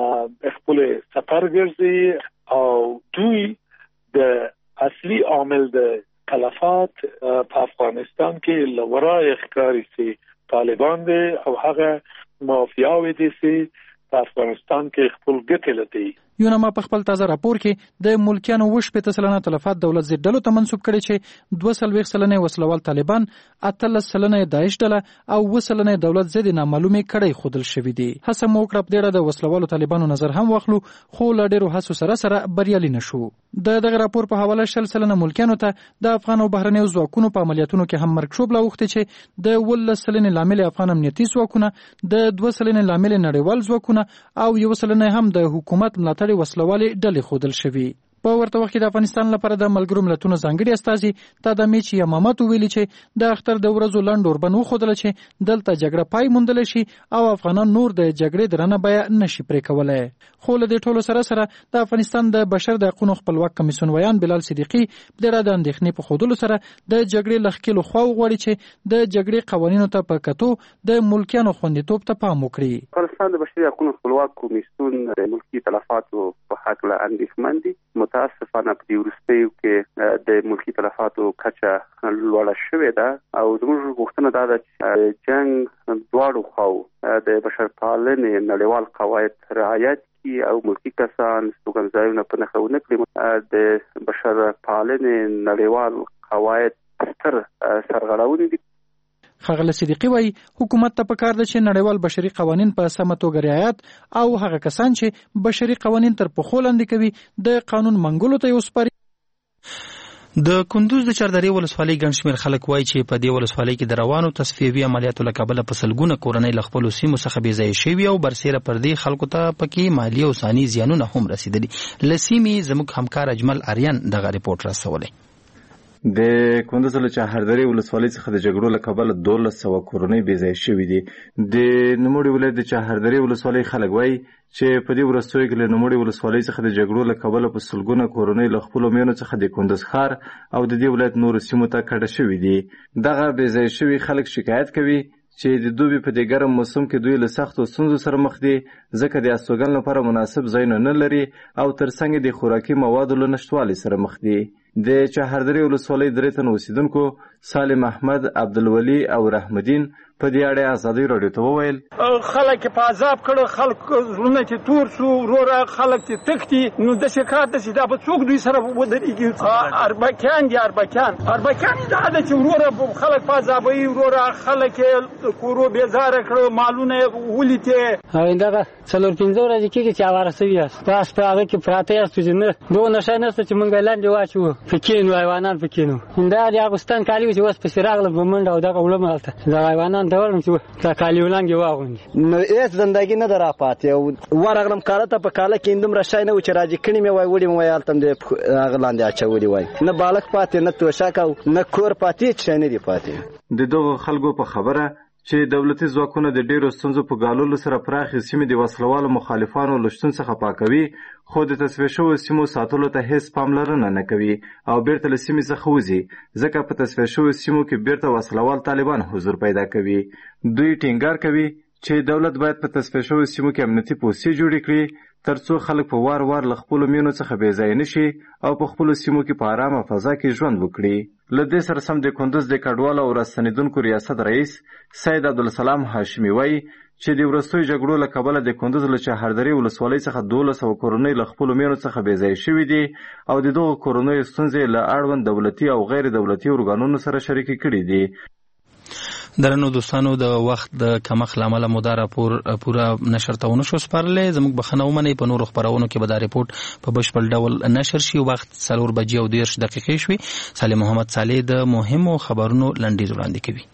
خپل سفر ګرځي او دوی د اصلي عامل د تلفات په افغانستان کې لورای ښکاري چې طالبان دي او هغه مافیاوي دي چې په افغانستان کې خپل ګټې لټوي. یوناما په خپل تازه راپور کې د ملکیانو اووه شپېته سلنه تلفات دولت ضد ډلو ته منسوب کړي چې دوه څلوېښت سلنه وسلوال طالبان، اتلس سلنه داعش ډله او اووه سلنه دولت ضد نامعلومې کړۍ ښودل شوي دي. هڅه مو وکړه په دې اړه د وسلوالو طالبانو نظر هم واخلو، خو له ډېرو هڅو سره سره بریالي نه شو. د دغه راپور په حواله شل سلنه ملکیانو ته د افغان او بهرنیو ځواکونو په عملیاتونو کې هم مرګ ژوبله اوښتې چې د اوولس سلنې لامل افغان امنیتي ځواکونه، د دوه سلنې لامل نړیوال ځواکونه او یو سلنه هم د حکومت ملاتړي وسلوالې ډلې ښودل شوي. په ورته وخت کې د افغانستان لپاره د ملګرو ملتونو ځانګړي استازي تادمیچ یمامت ویلي چې د اختر د ورځو لنډ اوربند وښودله چې دلته جګړه پای موندلی شي او افغانان نور د جګړې درنه بیه نشي پرې کولی. خو له دې ټولو سره سره د افغانستان د بشر د حقونو خپلواک کمیسیون ویان بلال صدیقي د اړه د اندېښنې په ښودلو سره د جګړې له ښکېلو خواو غواړي چې د جګړې قوانینو ته په کتو د ملکیانو خوندیتوب ته پام وکړي. افغانستان د بشري حقونو خپلواک کمیسیون د ملکي تلفاتو په هکله اندېښمن دي. متاسفانه په دې وروستیو کې د ملکي تلفاتو کچه لوړه شوې ده او زموږ غوښتنه دا ده چې جنګ دواړو خواو د بشرپالنې نړیوال قواعد رعایت کړي او ملکي کسان استوګنځایونه په نښه ونه کړي. د بشرپالنې نړیوال قواعد ستر سرغړونې دي. ښاغلی صدیقي وایي حکومت ته پکار ده چې نړیوال بشري قوانین په سمه توګه رعایت او هغه کسان چې بشري قوانین تر پښو لاندې کوي د قانون منګولو ته یې وسپاري. د کندوز د چاردرې ولسوالۍ ګڼ شمېر خلک وایي چې په دې ولسوالۍ کې د روانو تصفیوي عملیاتو له کبله په سلګونه کورنۍ له خپلو سیمو څخه بېځایه شوي او برسېره پر دې خلکو ته پکې مالي او ثاني زیانونه هم رسېدلي. له سیمې زموږ همکار اجمل اریان دغه ریپورټ رسولی. د کندوز له چهاردرې ولسوالۍ څخه د جګړو له کبله دولس سوه کورنۍ بېځایه شوي دي. د نوموړي ولایت د چهاردرې ولسوالۍ خلک وایي چې په دې وروستیو کې له نوموړي ولسوالۍ څخه د جګړو له کبله په سلګونه کورنۍ له خپلو مېنو څخه د کندوز ښار او د دې ولایت نورو سیمو ته کډه شوي دي. دغه بېځایه شوي خلک شکایت کوي چې د دوبي په دې ګرم موسم کې دوی له سختو ستونزو سره مخ دي، ځکه د استوګن لپاره مناسب ځایونه نه لري او ترڅنګ د خوراکي موادو له نشتوالي سره مخ دي. د چهاردرې ولسوالۍ درې تنه اوسېدونکو سالم احمد، عبدالولي او رحمدین په دې اړه ازادي راډیو ته وویل خلک په عذاب کړه، خلک زړونه چې تور شو، وروره خلک چې تښتي. نو داسې کار داسې دا به څوک دوی سره ودرېږي؟ اربکیان دي اربکیان اربکیان دا ده چې وروره خلک په عذابوي، وروره خلک یې کورو بېزاره کړه، مالونه یې ولیتې. دغه څلور پنځه ورځې کېږي چې اواره سوي یاست، تاسو په هغه کې پراته یاستو چې نه دغه نشه نشته چې موږ لاندې واچوو، پکې نو حیوانات پکې نو دا د اغوستان کالي چې اوس پسې راغله په منډه او دغه وړم هلته دغه حیوانان ته ورغلم چې دا کالي ولانګې واغوندي نو هېڅ زندګي نه ده راپاتې ورغلم کاله ته په کاله کې دومره شی نه و چې راجې کړي مې وای وړي مې وای هلته م دې هغه لاندې اچولي وای نه بالښت پاتې نه توشک او نه کور پاتې هېڅ شی نه دي پاتې د دغو خلکو په خبره چې دولتي ځواکونه د ډیرو ستونزو په ګاللو سره پراخې سیمې د وسلوالو مخالفانو له شتون څخه پاکوي، خو د تصفیه شویو سیمو ساتلو ته هیڅ پاملرنه نه کوي او بیرته له سیمې څخه وځي، ځکه په تصفیه شویو سیمو کې بیرته وسلوال طالبان حضور پیدا کوي. دوی ټینګار کوي چې دولت باید په تصفیه شویو سیمو کې امنیتي پوستې جوړې کړي ترڅو خلک په وار وار له خپلو مینو څخه بې ځایه نشي او په خپلو سیمو کې په ارامه فضا کې ژوند وکړي. له دې سره سم د کندوز د کډوالو او راستنېدونکو ریاست رئیس سید عبدالسلام هاشمي وایي چې د وروستیو جګړو له کبله د کندوز له چهاردرې ولسوالۍ څخه دولس سوه کورنۍ له خپلو مینو څخه بې ځایه شوي دي او د دغو کورنیو ستونزې له اړوند دولتي او غیر دولتي ارګانونو سره شریکې کړي دي. درنو دوستانو د وخت د کمښت له امله مو دا راپور پوره نشر ته ونه شو سپارلی. زموږ بخښنه ومنئ، په نورو خپرونو کې به دا ریپورټ په بشپړ ډول نشر شي. وخت څلور بجې او دېرش دقیقې شوي. سالم محمد صالح د مهمو خبرونو لنډیز وړاندې کوي.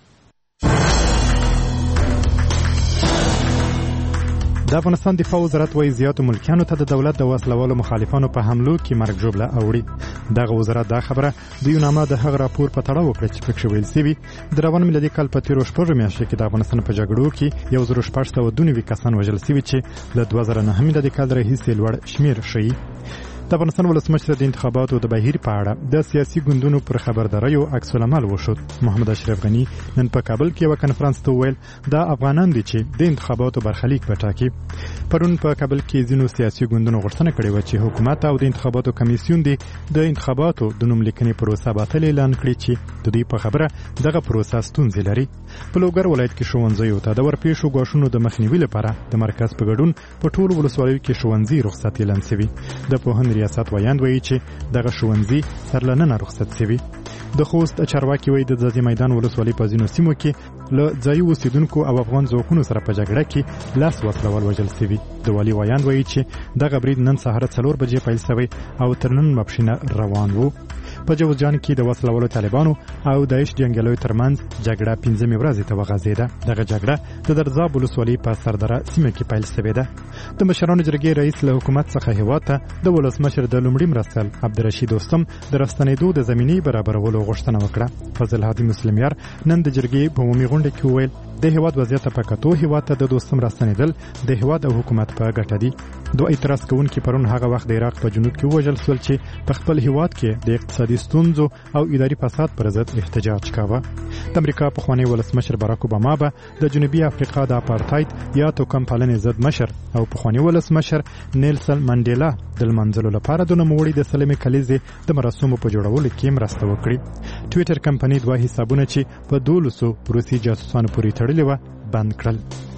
د افغانستان دفاع وزارت وايي زیاتو ملکیانو ته د دولت د وسلوالو مخالفانو په حملو کې مرګ ژوبله اوړي. دغه وزارت دا خبره د یوناما د هغه راپور په تړاو وکړه چې پکې ویل سوي د روان میلادي کال په تېرو شپږو میاشتو کې د افغانستان په جګړو کې یو زر شپږ سوه دوه نوي کسان وژل سوي چې له دوه زره نهه میلادي کال راهیسې لوړ شمېر ښیي. د افغانستان ولسمشر د انتخاباتو د بهیر په اړه د سیاسي ګوندونو پر خبرداریو عکس العمل وشود. محمد اشرف غني نن په کابل کې یو کنفرانس ته وویل دا افغانان دي چې د انتخاباتو برخلیک به ټاکي. پرون په کابل کې ځینو سیاسي ګوندونو غوښتنه کړې وه چې حکومت او د انتخاباتو کمیسیون دي د انتخاباتو د نوملیکنې پروسه باطل اعلان کړي چې د دوی په خبره دغه پروسه ستونزې لري. په لوګر ولایت کې ښوونځیو ته د ورپېښو ګواښونو د مخنیوي لپاره د مرکز په ګډون په ټولو ولسوالیو کې ښوونځي رخصت اعلان سوي. د پوهنې ریاست ویاند وایي چې دغه ښوونځي سرلننه رخصت سوي. د خوست چارواکي وایي د ځاځي میدان ولسوالۍ په ځینو سیمو کې له ځایي اوسیدونکو او افغان ځواکونو سره په جګړه کې لاس وسلوال وژل سوي. د والي ویاند وایي چې دغه برید نن سهار څلور بجې پیل سوی او تر نن ماپښینه روان و. په جوزجان کې د وسلوالو طالبانو او داعش جنګیالیو ترمنځ جګړه پنځمې ورځې ته وغځېده. دغه جګړه د درزاب ولسوالۍ په سردره سیمه کې پیل سوې ده. د مشرانو جرګې رئیس له حکومت څخه هېواد ته د ولسمشر د لومړي مرستیال عبدالرشید دوستم د راستنېدو د زمینې برابرولو غوښتنه وکړه. فضل هادي مسلمیار نن د جرګې په عمومي غونډه کې وویل د هېواد وضعیت په کتو هېواد ته د دوستم راستنېدل د هېواد او حکومت په ګټه دي. دوه اعتراض کوونکي پرون هغه وخت د عراق په جنوب کې ووژل شول چې په خپل هېواد کې د اقتصادي ستونزو او اداري فساد پر ضد احتجاج کاوه. د امریکا پخوانی ولسمشر باراک اوباما به د جنوبي افریقا د اپارټاید یا توکم پالنې ضد مشر او پخوانی ولسمشر نیلسن منډیلا د لمانځلو لپاره د نوموړي د سلمې کلیزې د مراسمو په جوړولو کې مرسته وکړي. ټویټر کمپنۍ دوه حسابونه چې په دولسو روسي جاسوسانو پورې تړلي وه بند کړل.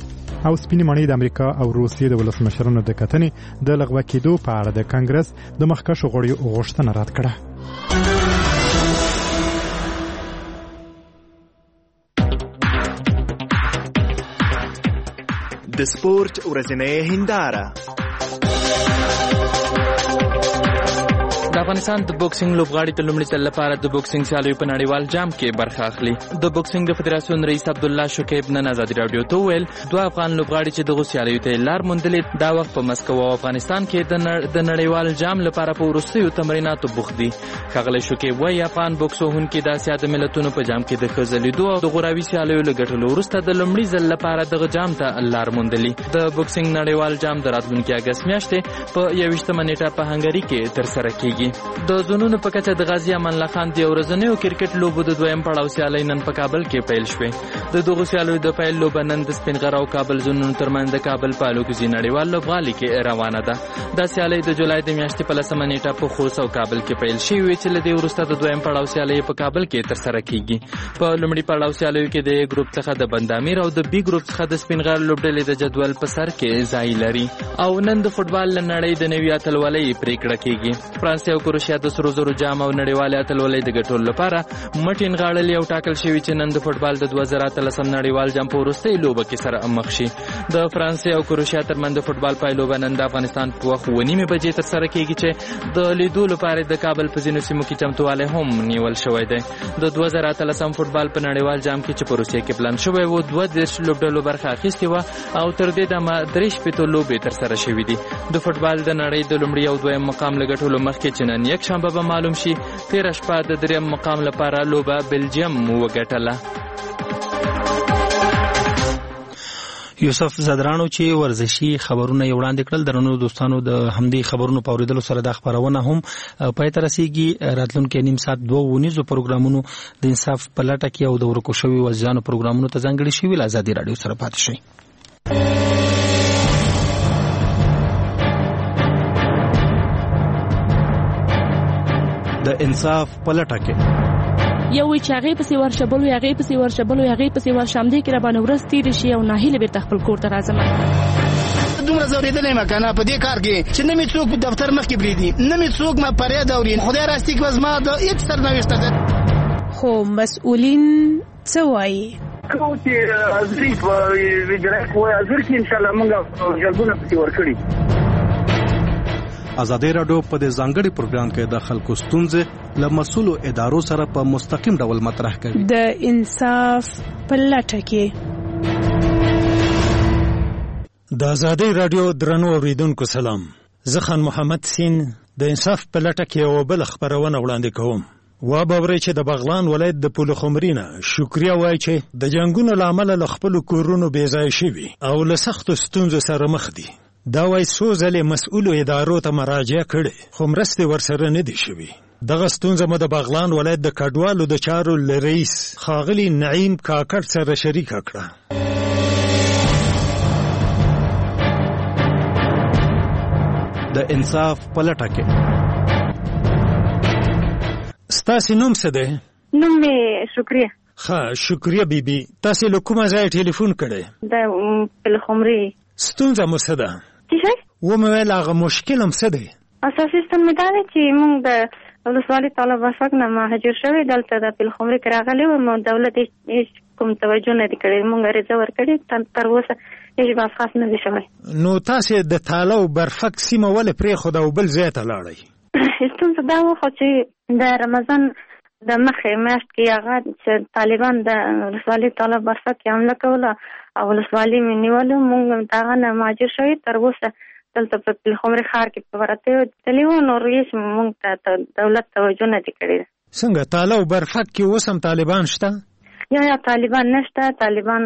او سپینې ماڼۍ د امریکا او روسیې د ولسمشرانو د کتنې د لغوه کېدو په اړه د کانګرس د مخکښو غړیو غوښتنه رد کړه. د سپورت ورځنۍ هنداره. د افغانستان د بوکسینګ لوبغاړي د لومړي ځل لپاره د بوکسینګ سیالیو په نړیوال جام کې برخه اخلي. د بوکسینګ د فدراسیون رئیس عبدالله شکیب نن ازادي راډیو ته وویل دوه افغان لوبغاړي چې دغو سیالیو ته لار موندلې دا وخت په مسکو او افغانستان کې د نړیوال جام لپاره په وروستیو تمریناتو بوخت دي. ښاغلی شکیب وایي افغان بوکس وهونکي د اسیا د ملتونو په جام کې د ښه ځلېدو او د غوراوي سیالیو له ګټلو وروسته د لومړي ځل لپاره دغه جام ته لار موندلې. د بوکسینګ نړیوال جام د راتلونکي اګست میاشتې په یوویشتمه نیټه په هنګري کې ترسره کیږي. د زونونو په کچه د غازي امان الله خان د ورځنیو کرکټ لوبو د دویم پړاو سیالۍ نن په کابل کې پیل شوې. د دغو سیالیو د پیل لوبه نن د سپین غر او کابل زونونو ترمنځ د کابل په الوکزي نړیوال لوبغالي کې روانه ده. دا سیالۍ د جولای د میاشتې په لسمه نیټه په خوست او کابل کې پیل شوې چې له دې وروسته د دویم پړاو سیالۍ په کابل کې ترسره کیږي. په لومړي پړاو سیالیو کې د ا ګروپ څخه د بندامیر او د بي ګروپ څخه د سپین غر لوبډلې د جدول په سر کې ځای لري. او نن د فوټبال له نړۍ د نوي اتلولۍ پریکړه کیږي. فرانسې او او کروشیا د سرو زرو جام او نړیوال اتلولۍ د ګټلو لپاره مټین غاړلې او ټاکل شوی چې نن د فوټبال د دوه زره اتلسم نړیوال جام په وروستۍ لوبه کې سره مخ شي. د فرانسې او کروشیا ترمنځ د فوټبال پایلوبه نن د افغانستان په وخت اوه نیمې بجې ترسره کیږي چې د لیدو لپاره د کابل په ځینو سیمو کې چمتووالی هم نیول شوی دی. د دوه زره اتلسم فوټبال په نړیوال جام کې چې په روسیې کې پلان شوی و دوه دېرش لوبډلو برخه اخیستې وه او تر دې دمه درې شپېته لوبې ترسره شوي دي. د فوټبال د نړۍ د لومړي او دویم مقام له ګټلو مخکې چې نن یکشنبه به معلوم شي تېره شپه د درېیم مقام لپاره لوبه بلجیم وګټله. یوسف زدرانو چې ورزشي خبرونه یې وړاندې کړل. درنو دوستانو د همدې خبرونو په اورېدلو سره د خبرونه هم پای ته رسیږي. راتلونکي نیم ساعت دوه ونیزو پروګرامونو د انصاف په لټه کې او د ورکو شوي وزیرانو پروګرامونو ته ځانګړي شوي له ازادي راډیو سره پاتې شئ. د انصاف په لټه کې یو وی چې هغه پسې ورشبل وي هغه پسې ورشبل وي هغه پسې ورشمدې کې را باندې ورځ تیر شي او ناهیله بیرته خپل کور ته راځم. دومره زوریدلې ما کنه په دې کار کې چې نه می څوک په دفتر مخ کې بریدي نه می څوک ما پرې دوري خدای راستي کې وزما د هیڅ سرنوشت ده. خو مسؤلین څه وایي؟ کو چې ازري په ویجرای کوه ازر کې ان شاء الله موږ جلبونه پسې ورکړي. ازادي راډیو په دې ځانګړي پروګرام کې د خلکو ستونزې له مسؤلو ادارو سره په مستقیم ډول مطرح کوي. د انصاف په لټه کې د ازادي راډیو درنو اوریدونکو سلام. زه خان محمد سین د انصاف په لټه کې یو بل خبرونه وړاندې کوم. و باوري چې د بغلان ولایت د پولخمرینه شکریا وایي چې د جنگونو لامل له خپل کورونو بې ځای شوي او له سختو ستونزو سره مخ دي. دا وایي څو ځلې مسؤلو ادارو ته مراجعه کړې خو مرستې ورسره نه دي شوي. دغه ستونزه مو د بغلان ولایت د کډوالو د چارو له رئیس ښاغلي نعیم کاکړ سره شریکه کړه. د انصاف په لټه کې ستاسې نوم څه دی؟ نوم مې شکریه. ښه شکریه بیبي تاسې له کومه ځایه ټلیفون کړی؟ د پلخمري. ستونزه مو څه ده؟ څه شی؟ ومې ویل هغه مشکل هم څه دی؟ اساسي ستونزه دا ده چې موږ د ولسوالۍ طالب افق نه مهاجر شوي دلته د پلخمري کې راغلي وو دولت هیڅ کوم توجه نه دی کړی. موږ عریضه ورکړې تر اوسه هیڅ بحث خاص نه دی شوی. نو تاسې د تاله او برفک سیمه ولې پرېښوده او بل ځای ته لاړئ؟ ستونزه دا وه خو چې د رمضان د مخې میاشت کې هغه چې طالبان د ولسوالۍ طالب افق کې حمله کوله او ولسوالۍ مې نیولو موږ د هغه نه مهاجر شوي تر اوسه دلته په پلخمري ښار کې په ورته تللي وو نو هیڅ موږ ته دولت توجه نه دی کړی. څنګه تاله او برفک کې اوس هم طالبان شته؟ یا یا طالبان نشته. طالبان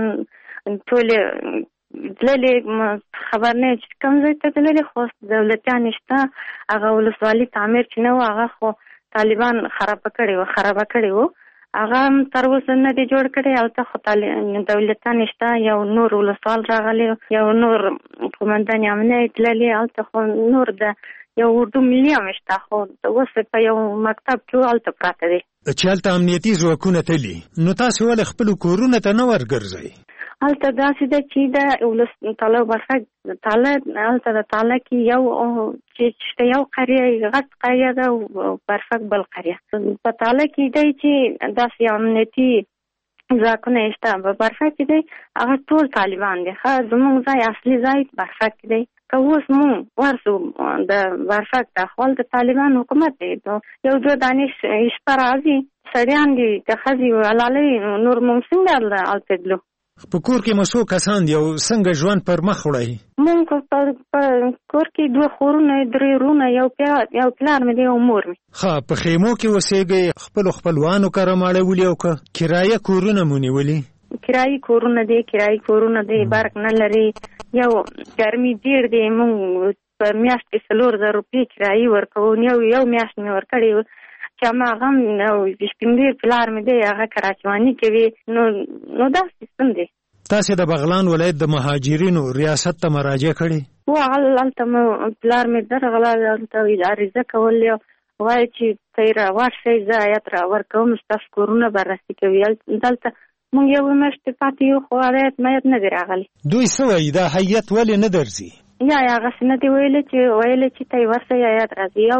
ټولې تللې خبر نه چې کوم ځای ته تللې خو دولتیان شته. هغه ولسوالي تعمیر چې نه و هغه خو طالبان خرابه کړی و خرابه کړی و هغه تر اوسه نه دی جوړ کړی او ته خو دولتیان شته. یو نور ولسوال راغلی یو نور قومندان امنیه تللي هلته خو نور د یو اردو ملي هم شته خو اوس په یو مکتب کې هلته پراته دی چې هلته امنیتي ځواکونه تلي. نو تاسې ولې خپلو کورونو ته نه ورګرځئ؟ هلته داسې ده چې د ولس تاله برفک تاله هلته د تاله کې یو چې شته یو قریه غټ قریه ده او برفک بل قریه. په تاله کې دی چې داسې امنیتي ځواکونه شته. په برفک کې دی هغه ټول طالبان دي. ښه زموږ ځای اصلي ځای برفک کې دی. که اوس مونږ ورسو د برفک ته خو د طالبان حکومت دی یو دوه دانې شپه راځي سړیان دي د ښځې حلالوي نور مونږ څنګه هلته تلو؟ په کور کې مو څو کسان دي او څنګه ژوند پر مخ وړئ؟ مونږ په کور کې دوه خورونه درې وروڼه یو یو پلار مې دی او مور مې. ښه په خیمو کې اوسېږئ خپلو خپلوانو کره ماړولي او که کرایه کورونه مو نیولي؟ کرایي کورونه دی کرایي کورونه دی برق نه لري. یو ګرمي ډېر دی. مونږ په میاشت کې څلور زره روپۍ کرایي ورکوو. یو یو میاشت مې ورکړې وه چې هماغه هم سپین ډېر پلار مې دی هغه کراچواني کوي. نو نو دا سیستم دی. تاسې د بغلان ولایت د مهاجرینو ریاست ته مراجعه کړې؟ هو هلته مې پلار مې درغله هلته عریضه کول وایي چې ته یې راورشئ زه هیات راورکوم ستاسو کورونه بررسي کوي. دلته مونږ یو میاشت پاتې یو خو هیات میات نه دی راغلی. دوی څه وایي دا هیات ولې نه درځي؟ یا یا هغسې نه دي ویلي چې ویلي چې ته یې ورسئ هیات راځي. یو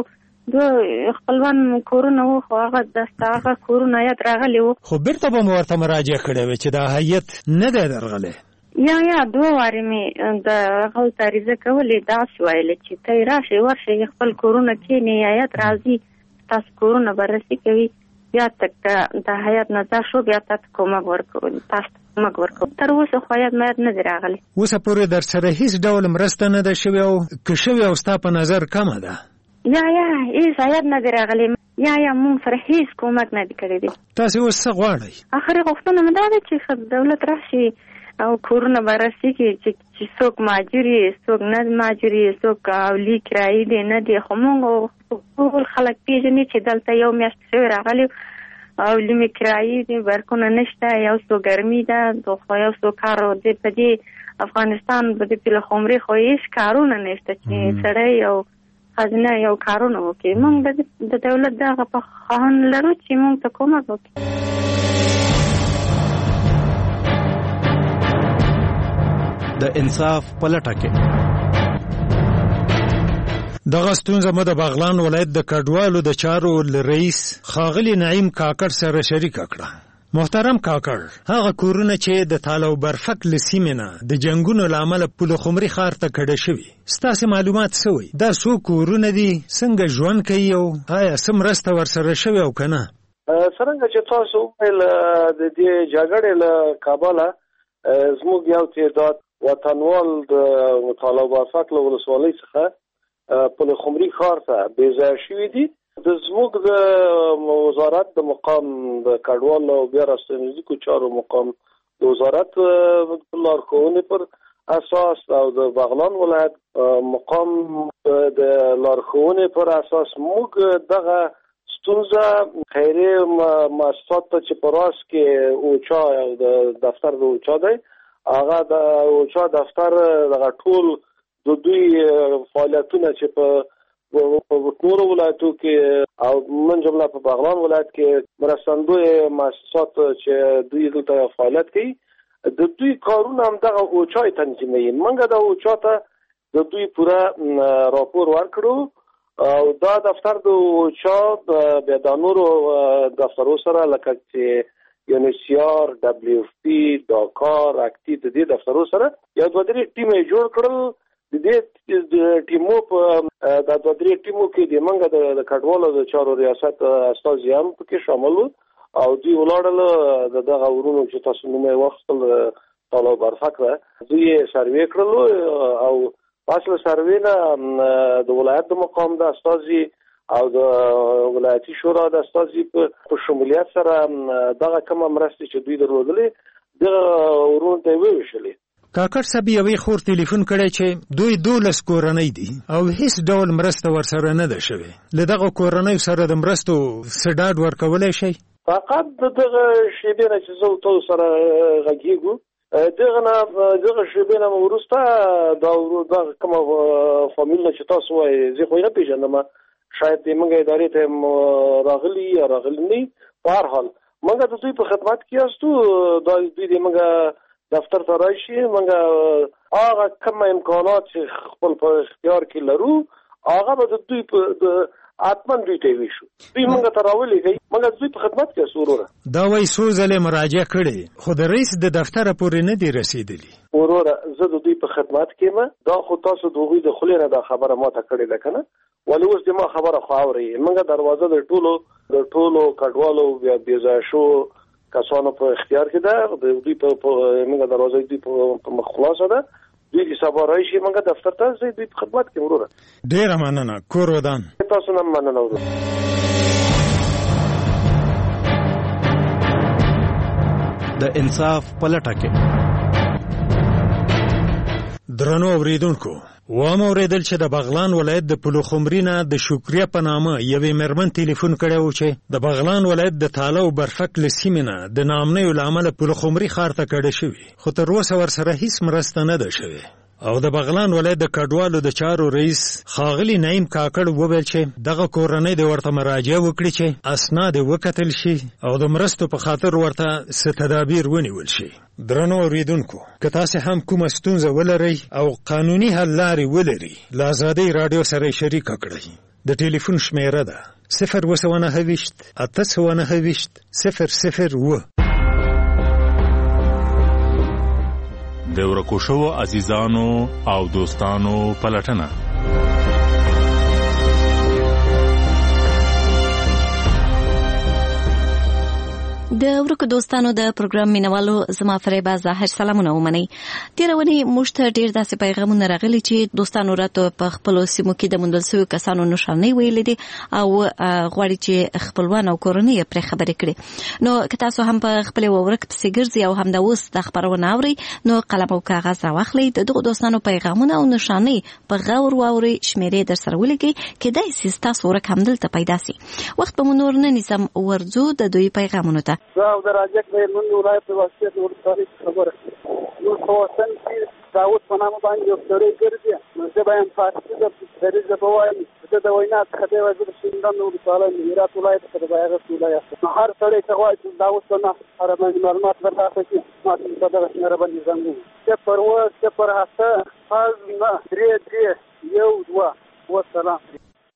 دو خپلوان کورونه وو خو هغه دسته هغه کورونه یاد راغلی وو. خو بیرته به مو ورته مراجعه کړې وې چې دا هیئت نه دی درغلی؟ یا یا دوه وارې مې د هغه تعریضه کولې، داسې ویلې چې ته یې راشئ ورشئ خپل کورونه کښېنئ، هیئت راځي تاسو کورونه بررسي کوي، بیا ته د هیئت نه ځا شو بیا تاسو کومک ورکوو تاسو کومک ورکوو. تر اوسه خو هیئت مهیت نه دی راغلی. اوسه پورې در سره هېڅ ډول مرسته نه ده شوې او که شوې او ستا په نظر کمه ده؟ یا یا هېڅ هیئت نه دی راغلی، یا یا موږ سره هېڅ کومک نه دی کړی دی. تاسې اوس څه غواړئ؟ اخري غوښتنه مې دا ده چې دولت راشي او کورونه بررسي کړي چې څوک مهاجر یې څوک نه مهاجر یې څوک اولي کرایي دی نه دی. خو موږ ټول خلک پېژني چې دلته یو میاشت شوی راغلی اولي مې کرایي دی، برکونه نشته، یو څو ګرمي ده، خو یو څو کار دی په دې افغانستان په دې پلخمري خو هېڅ کارونه نشته چې سړی او ښځینه یو کارونه وکړي. موږ د دولت دغه په خواهان لرو چې موږ ته کومک وکړي. د انصاف په لټه کې دغه ستونزه مو د بغلان ولایت د کډوالو د چارو رئیس ښاغلي نعیم کاکړ سره شریکه کړه. محترم کاکړ، هغه کورونه چې د تاله او برفک له سیمې نه د جنګونو له امله پلخمري ښار ته کډه شوي، ستاسې معلومات څه وایي؟ دا څو کورونه دي، څنګه ژوند کوي او آیا څه مرسته ورسره شوې او که نه؟ څرنګه چې تاسو وویل د دې جګړې له کابله زموږ یو تعداد وطنوال د تاله او برفک له ولسوالۍ څخه پلخمري ښار ته بې ځایه شوي دي. د زموږ د وزارت د مقام د کډوالو او بیا راستنیدونکو چارو مقام د وزارت لارښوونې پر اساس او د بغلان ولایت مقام د لارښوونې پر اساس موږ دغه ستونزه خیري مؤسسات ته چې په راس کې اوچا د دفتر د اوچا دی، هغه د اوچا دفتر دغه ټول د دوی فعالیتونه چې په نورو ولایتو کې او من جمله په بغلان ولایت کې مرستندوی مؤسسات چې دوی دلته فعالیت کوي، د دوی کارونه هم دغه اوچا تنظیموي. موږ د اوچا ته د دوی پوره راپور ورکړو او دا دفتر د اوچا بیا د نورو دفترو سره لکه چې یونیسیار، دبلیو اف پی، ډاکار، اکټي د دې دفترو سره یو دوه درې ټیم یې جوړ کړل. د دې ټیمو په د دوه درې ټیمو کې د منګه د کډوالو د چارو ریاست استازي هم پکې شامل وو او دوی ولاړل د دغه ورونو چې تاسو نوم یې واخیستل تاله او برفک دوی سروې کړلو او اصل سروې نه د ولایت د مقام د استازي او د ولایتي شورا د استازي په شمولیت سره دغه کومه مرستې چې دوی درلودلې دغه ورونو ته وویشلې. کاکړ صاحب یوې خور ټلیفون کړی چې دوی دولس کورنۍ دي او هیڅ ډول مرسته ورسره نه ده شوې. له دغه کورنۍ سره د مرستو څه ډاډ ورکولی شئ؟ فقط د دغه شیبې نه چې زه تاسو سره غږیږو دغه نه دغه شیبې نه وروسته دا دغه کومه فامیل چې تاسو وایي زه خو یې نه پېژنم، شاید د موږ ادارې ته راغلي یا راغلي نه. په هر حال موږ د دوی په خدمت کې یاستو، دا دوی د موږ دفتر ته راشي، موږ هغه کوم امکانات چې خپل په اختیار کې لرو هغه به د دوی په حتما دوی ته ویشو. دوی موږ ته راولېږي، موږ دوی په خدمت کې یاستو. وروره دا وایي څو ځلې مراجعه کړې خو د رئیس د دفتره پورې نه دي رسېدلي. وروره زه د دوی په خدمت کې یم، دا خو تاسو د هغوی د خولې نه دا خبره ما ته کړې ده که نه؟ ولې اوس د ما خبره خو اورئ. موږ دروازه د ټولو د ټولو کډوالو بیا بې ځایه شوو کسانو په اختیار کې ده، د دوی په موږ دروازه دوی په مخ خلاصه ده، دوی چې سبا راشي موږ دفتر ته ځئ، دوی په خدمت کې. وروره ډېره مننه، کور ودان. تاسو نه مننه. وروره د انصاف په لټه کې درنو اوریدونکو، وامه اوریدل چې د بغلان ولایت د پلخمري نه د شکریه په نامه یوې مېرمن ټلیفون کړی و چې د بغلان ولایت د تاله او برفک له سیمې نه د ناامنیو له امله پلخمري ښار ته کډه شوي، خو تر اوسه ورسره هیڅ مرسته نه ده شوې. او د بغلان ولایت د کډوالو د چارو رئیس ښاغلي نعیم کاکړ وویل چې دغه کورنۍ د ورته مراجعه وکړي چې اسناد وکتل شي او د مرستو په خاطر ورته څه تدابیر ونیول شي. درنو اوریدونکو، که تاسې هم کومه ستونزه ولرئ او قانوني حل لارې ولري له ازادۍ راډیو سره یې شریکه کړئ. د ټلیفون شمیره ده صفر اوه سوه نهه ویشت اته سوه نهه ویشت صفر صفر اوه. د ورکو شوو عزیزانو او دوستانو پلټنه. د ورکو دوستانو د پروګرام مینوالو زما فریبا ظاهر سلامونه ومنئ. تیرونی موږ ته ډیر داسې پیغامونه راغلي چې دوستانو راته په خپل سیمو کې د موندل شویو کسانو نشانې ویلې دي او غواړي چې خپلوان او کورنۍ پرې خبرې کړي. نو که تاسو هم په خپل ورک پسې ګرځي او هم د اوس د خبرونه اوري نو قلم او کاغذ راواخلئ، د دغو دوستانو پیغامونه او نشانې په غور واورئ، شمیرې در سره ولګئ، کیدای شي ستاسو ورک همدلته پیدا سي. وخت به مو نور نه نیسم، ورځو د دوی پیغامونو ته. زه او د راجک د هلمند ولایت په واسطه د ولسوالۍ خبره نو په وطن کې داود په نامه باندې یو سړی ګرځي، نو زه به یم فارسي د دریځه به وایم زه د وینا څخه دی وایي زه د شینډان ولسوالۍ د هرات ولایت څخه د بیاغست ولایت نو هر سړی ته وایي چې داود په نامه سره باندې معلومات درلاسه کړي، ما ته په دغه شمېره باندې زنګ ووهي صفر اوه صفر اته شپږ نهه درې درې یو دوه. والسلام.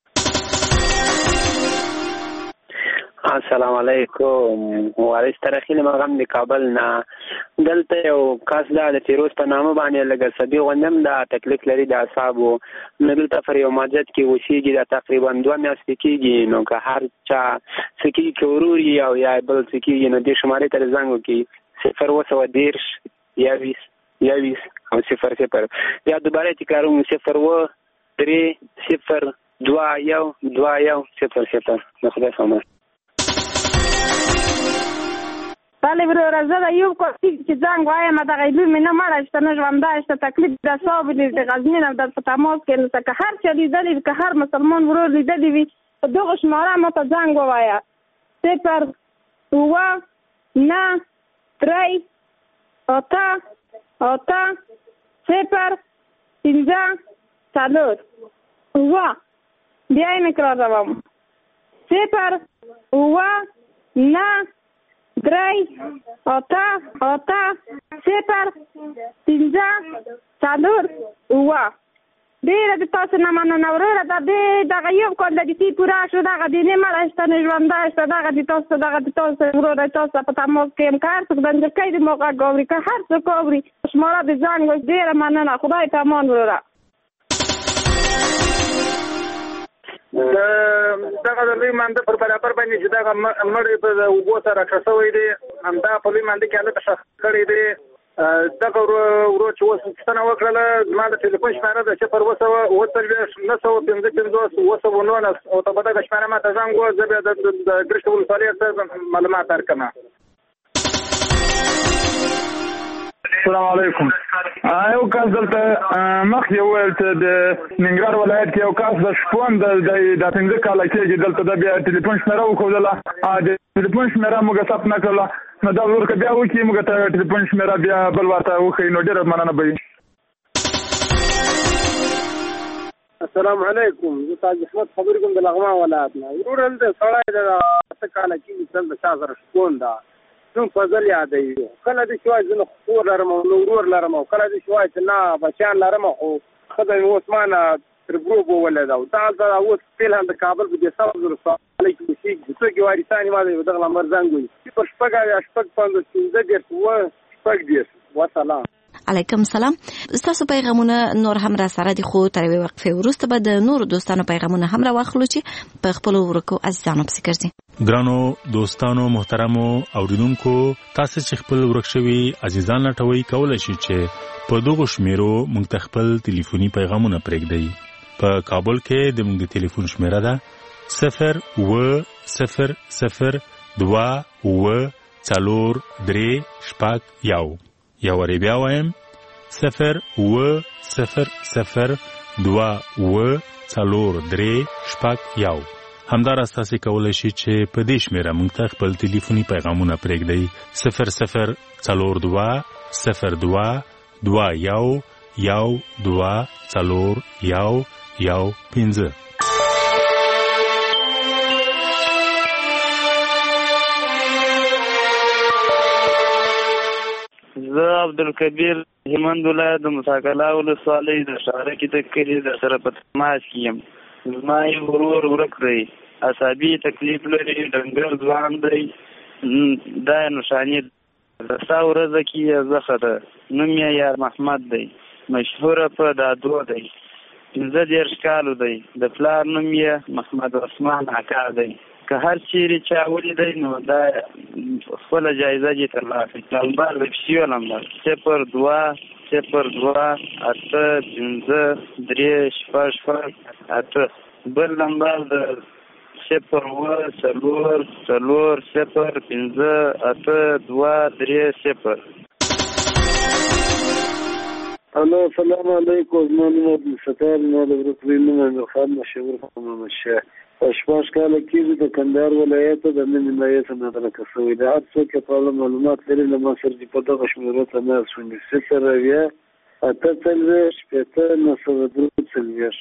السلام علیکم. وارث ترخیل مغم د کابل نه. دلته یو کس دا د فیروز په نامه باندې لږ عصبي غوندم دا تکلیف لري د اعصابو، نو دلته پر یو مسجد کې اوسېږي، دا تقریبا دوه میاشتې کېږي، نو که هر چا څه کېږي که ورور وي او یا بل څه کېږي نو دې شمارې ته زنګ وکړي صفر اوه سوه دېرش یویس یویس او صفر صفر. یا دوباره تکراروم صفر اوه درې صفر دوه یو دوه یو صفر صفر. د خدای سامان. بله وروره زه د یو کوټي چې زنګ وایم دغه لوی مې نه مړه شته نه ژونده شته تکلیف د اعصابو دی د غزنین او د په تماس کې نو که هر چا لیدلی وي که هر مسلمان ورور لیدلی وي په دغه شماره ماته زنګ ووایه صفر اوه نهه درې اته اته صفر پنځه څلور اوه. بیا یې تکراروم صفر اوه نهه درې اته اته صفر پنځه څلور اوه. ډېره د تاسو نه مننه وروره، دا د دغه یو کال د کیسې پوره شو، دغه د نه مړه شته نه ژونده شته، دغه د تاسو دغه د تاسو وروره تاسو په تماس کې یم، که هر څوک د نجلۍ د ما غږ اوري که هر څوک اوري شماره د زنګ وایي. ډېره مننه، خدای ته امان وروره. دغه د لوی مانده پر برابر باندې چې دغه مړی په اوبو سره راکړه شوی دی، همدا په لوی مانده کې هلته ښخ کړی دی. دغه ورور چې اوس پوښتنه وکړله زما د ټلیفون شمېره ده صفر اوه سوه اوه څلوېښت نهه سوه پنځه پنځوس اوه سوه نولس او ته په دغه شمېره ما ته زنګ ووهه، زه بیا د ګرشت ولسوالۍ څخه معلومات درکړم. السلام علیکم. یو کس دلته مخکې وویل چې د ننګرهار ولایت کې یو کس د شپون د پنځه کاله کېږي، دلته د بیا ټلیفون شمېره وښودله، د ټلیفون شمېره موږ ثبت نه کړله، نو دا ورور که بیا وکړي موږ ته ټلیفون شمېره بیا بل ورته وښیي نو ډېره مننه به وي. السلام علیکم. زه تاج احمد خبرې کوم د لغمان ولایت نه. ورور هلته سړی د اته کاله کېږي دلته چا سره شپون ده، زموږ فضل یادوي، کله دې چې وایي زه نه خور لرم او نه ورور لرم او کله دې چې وایي چې نه بچیان لرم خو ښځه مې اوس ما نه تر ګروپ وولده او دا هلته اوس فعلا د کابل په دې سبز ولسوالۍ کې اوسېږي، څوک یې وارثان یې ما ته دغه نمبر زنګ وایي صفر شپږ یا شپږ پنځوس پنځه دېرش اووه شپږ دېرش. وسلام. علیکم سلام. ستاسو پیغامونه نور هم را سره دي، خو تر یوې وقفې وروسته به د نورو دوستانو پیغامونه هم راواخلو چې په خپلو ورکو عزیزانو پسې ګرځي. ګرانو دوستانو محترمو اوریدونکو، تاسو چې خپل ورک شوي عزیزان لټوي کولای شئ چې په دغو شمیرو موږ ته خپل ټلیفوني پیغامونه پرېږدئ. په کابل کې د موږ د ټلیفون شمیره ده صفر اوه صفر صفر دوه اوه څلور درې شپږ یو. یا وری بیا وایم صفر اوه صفر صفر دوه اوه څلور درې شپږ یو. همداراز تاسو کولی شئ چې په دې شمیره موږ ته خپل ټلیفوني پیغامونه پرېږدئ صفر صفر څلور دوه صفر دوه دوه یو یو دوه څلور یو یو پنځه. زه عبدالکبیر هلمند ولایت د مساکلا ولسوالۍ د شارکي د کلي د سره په تماس کې یم. زما یو ورور ورک دی، عصبي تکلیف لري، ډنګر ځوان دی، دا یې نښانې د سا ورځه کې یې زخه ده. نوم یې یار محمد دی، مشهوره په دادو دی، پنځه دېرش کالو دی، د پلار نوم یې محمد عثمان اکا دی. که هر چیرې چا ولیدی نو دا خپله جایزه دې ترلاسه کړي. نمبر د پیسیو نمبر صفر دوه صفر دوه اته پنځه درې شپږ شپږ اته. بل نمبر د صفر اوه څلور څلور صفر پنځه اته دوه درې صفر. الو السلام علیکم. زما نوم عبدالستار، زما د ورکوي نوم امیرخان مشهور محمد شاه. شپږ کاله کېږي د کندهار ولایت د نوي ولایت نه درکه شوی دی. هر څوک چې په اړه معلومات لري له ما سره دې په دغه شمېرو تماس ونیسي. صفر اویا اته څلوېښت شپېته نهه سوه درې څلوېښت.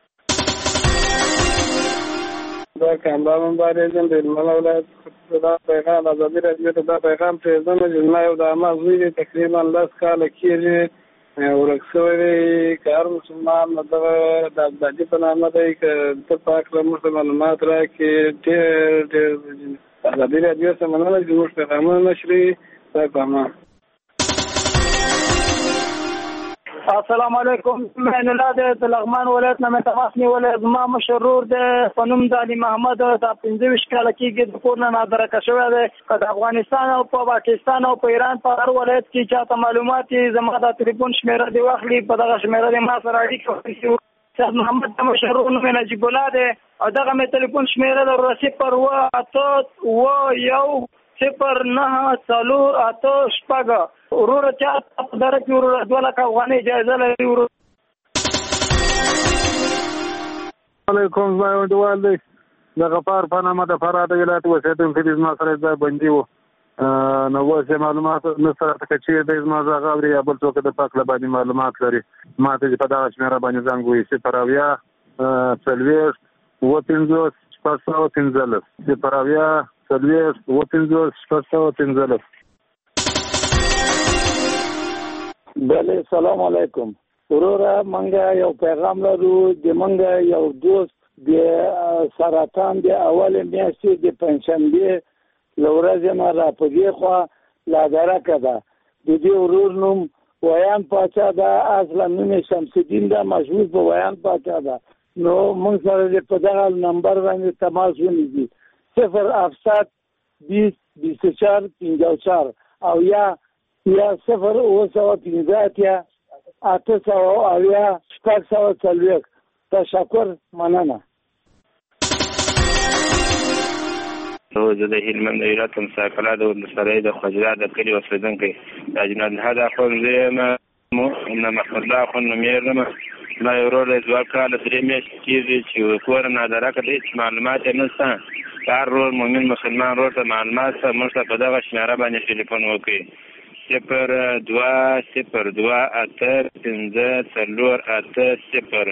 دا کاندهار مبارزم د هلمند ولایت دا پیغام ازادي راډیو ته دا پیغام پرېږدم چې زما یو د عمه زوی دی، تقریبا لس کاله کېږي ورک شوی دی. که هر مسلمان دغه د ابدالي په نامه دی، که ته په هکله موږ ته معلومات راکړي. ډېر ډېر ازادي راډیو څخه مننه چې زموږ پیغامونه نشري. دا پیغام السلام علیکم. معین الله دی د لغمان ولایت نه مې تماس نیولی. زما مشر ورور دی په نوم د علي محمد، دا پنځه ویشت کاله کېږي د کور نه نادرکه شوی دی. که د افغانستان او په پاکستان او په ایران په هر ولایت کې چاته معلومات یې زما د تلیفون شمېره دې واخلي، په دغه شمېره دې ما سره اړیکه ونیسي. سید محمد د مشر ورور نوم یې نجیب الله دی او دغه مې تلیفون شمېره ده صفر اوه اته اوه یو صفر نهه څلور اته شپږ. وروره چا په دره کې وروره دوه لکه افغانۍ جایزه لري. وروره علیکم. زما یو انډیوال دی د غفار په نامه د فراه د ولایت اوسېدونکی دی. زما سره ځای بندي و، نو اوس یې معلومات نه سره ته که چېرې دی زما غږ اوري یا بل څوک د په هکله باندې معلومات لري، ما ته په دغه شمېره باندې زنګ ووهي. صفر اویا څلوېښت اووه پنځوس شپږ سوه پنځلس. صفر اویا څلوېښت اووه پنځوس شپږ سوه پنځلس. بله سلام علیکم. وروره منګه یو پیغام لرو. د منګه یو دوست د سرطان د اول میاشتې د پنجشنبې له ورځې نه را په دې خوا لادرکه ده. د دې ورور نوم ویان پاچا ده، اصلا نوم یې شمس الدین ده، مشهور په ویان پاچا ده. نو موږ سره دې په دغه نمبر باندې تماس ونیسي. صفر هفتصد بیست بیست و چهار پنځه و چهار او یا یا صفر اوه سوه پنځه اتیا اته سوه اویا شپږ سوه څلوېښت. تشکر، مننه. زه د هلمند ولایت مساکله د ولسوالۍ د خجره د کلي اوسېدونکی د اجناد الهد اخوند زه یم. نه محمد الله اخوند نومېږم. زما یو ورور دی، دوه کاله درې میاشتې کېږي چې کور نادرکه دی، هېڅ معلومات یې نشته. هر ورور مؤمن مسلمان ورور ته معلومات شته، موږ ته په دغه شمېره باندې ټلیفون وکړي. صفر دوه صفر دوه اته پنځه څلور اته صفر.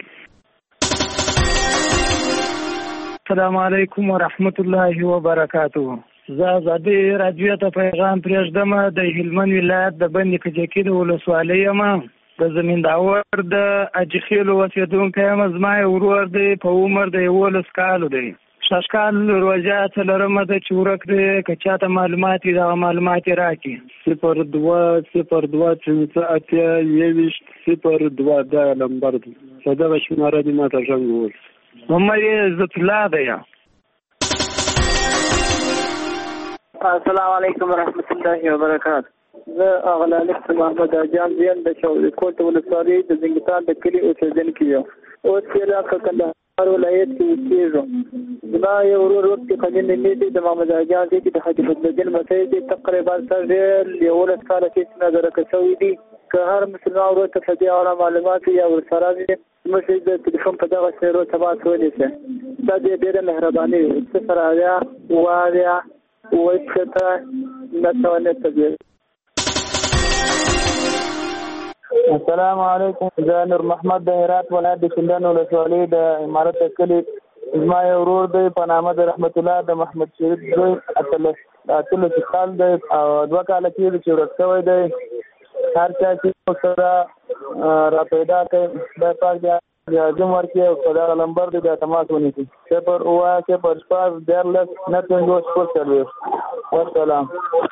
السلام علیکم ورحمت الله وبرکاته. زه ازادي راډیو ته پیغام پرېږدم. د هلمند ولایت د بند کجکي د ولسوالۍ یم، د زمینداور د اجخیلو اوسېدونکی یم. زما یو ورور دی، په عمر د یولس کالو دی. شش کال روژه څلورمه ده چې ورک دی. که چاته معلومات وي دغه معلومات یې راکړي. صفر دوه صفر دوه پنځه اتیا یوویشت صفر دوه دا نمبر دی. په دغه شمېره دې ما ته زنګ ووهي. عمر یې عزت الله دی. السلام علیکم ورحمت الله وبرکاته. زه اغلا الف محمد اجان زین د شاولیکوټ ولسوالۍ د زنګتان د کلي اوسېدونکی یم. اوس یې راکړه کندهار ولایت کې اوسېږم. زما یو ورور وخت قدیم نومې دی د محمد اجان دی چې د حاجي فضلالدین لمسی دی. تقریبا سر ډېر یولس کاله کې نادرکه شوی دی. که هر مسلمان ورور ته په دې اړه معلومات یا ورسره وي موږ د تلیفون په دغه شمېرو تماس ونیسئ. دا دې ډېره مهرباني وي. صفر اویا اوه اویا اوه شپېته نهه سوه نهه څلوېښت. السلام علیکم. زه نور محمد د هرات ولایت د شندن ولسوالۍ د امارت کلي. زما یو ورور دی په نامه د رحمت الله د محمد شریف زوی. اتلس اتلس کال دی او دوه کاله کېږي چې ورک شوی دی. هر چا چې سره را پیدا کړي خدای پاک دې لازم ورکړي او په دغه نمبر دی بیا تماس ونیسي صفر اووه صفر شپږ دیارلس نهه پنځوس شپږ څلوېښت والسلام.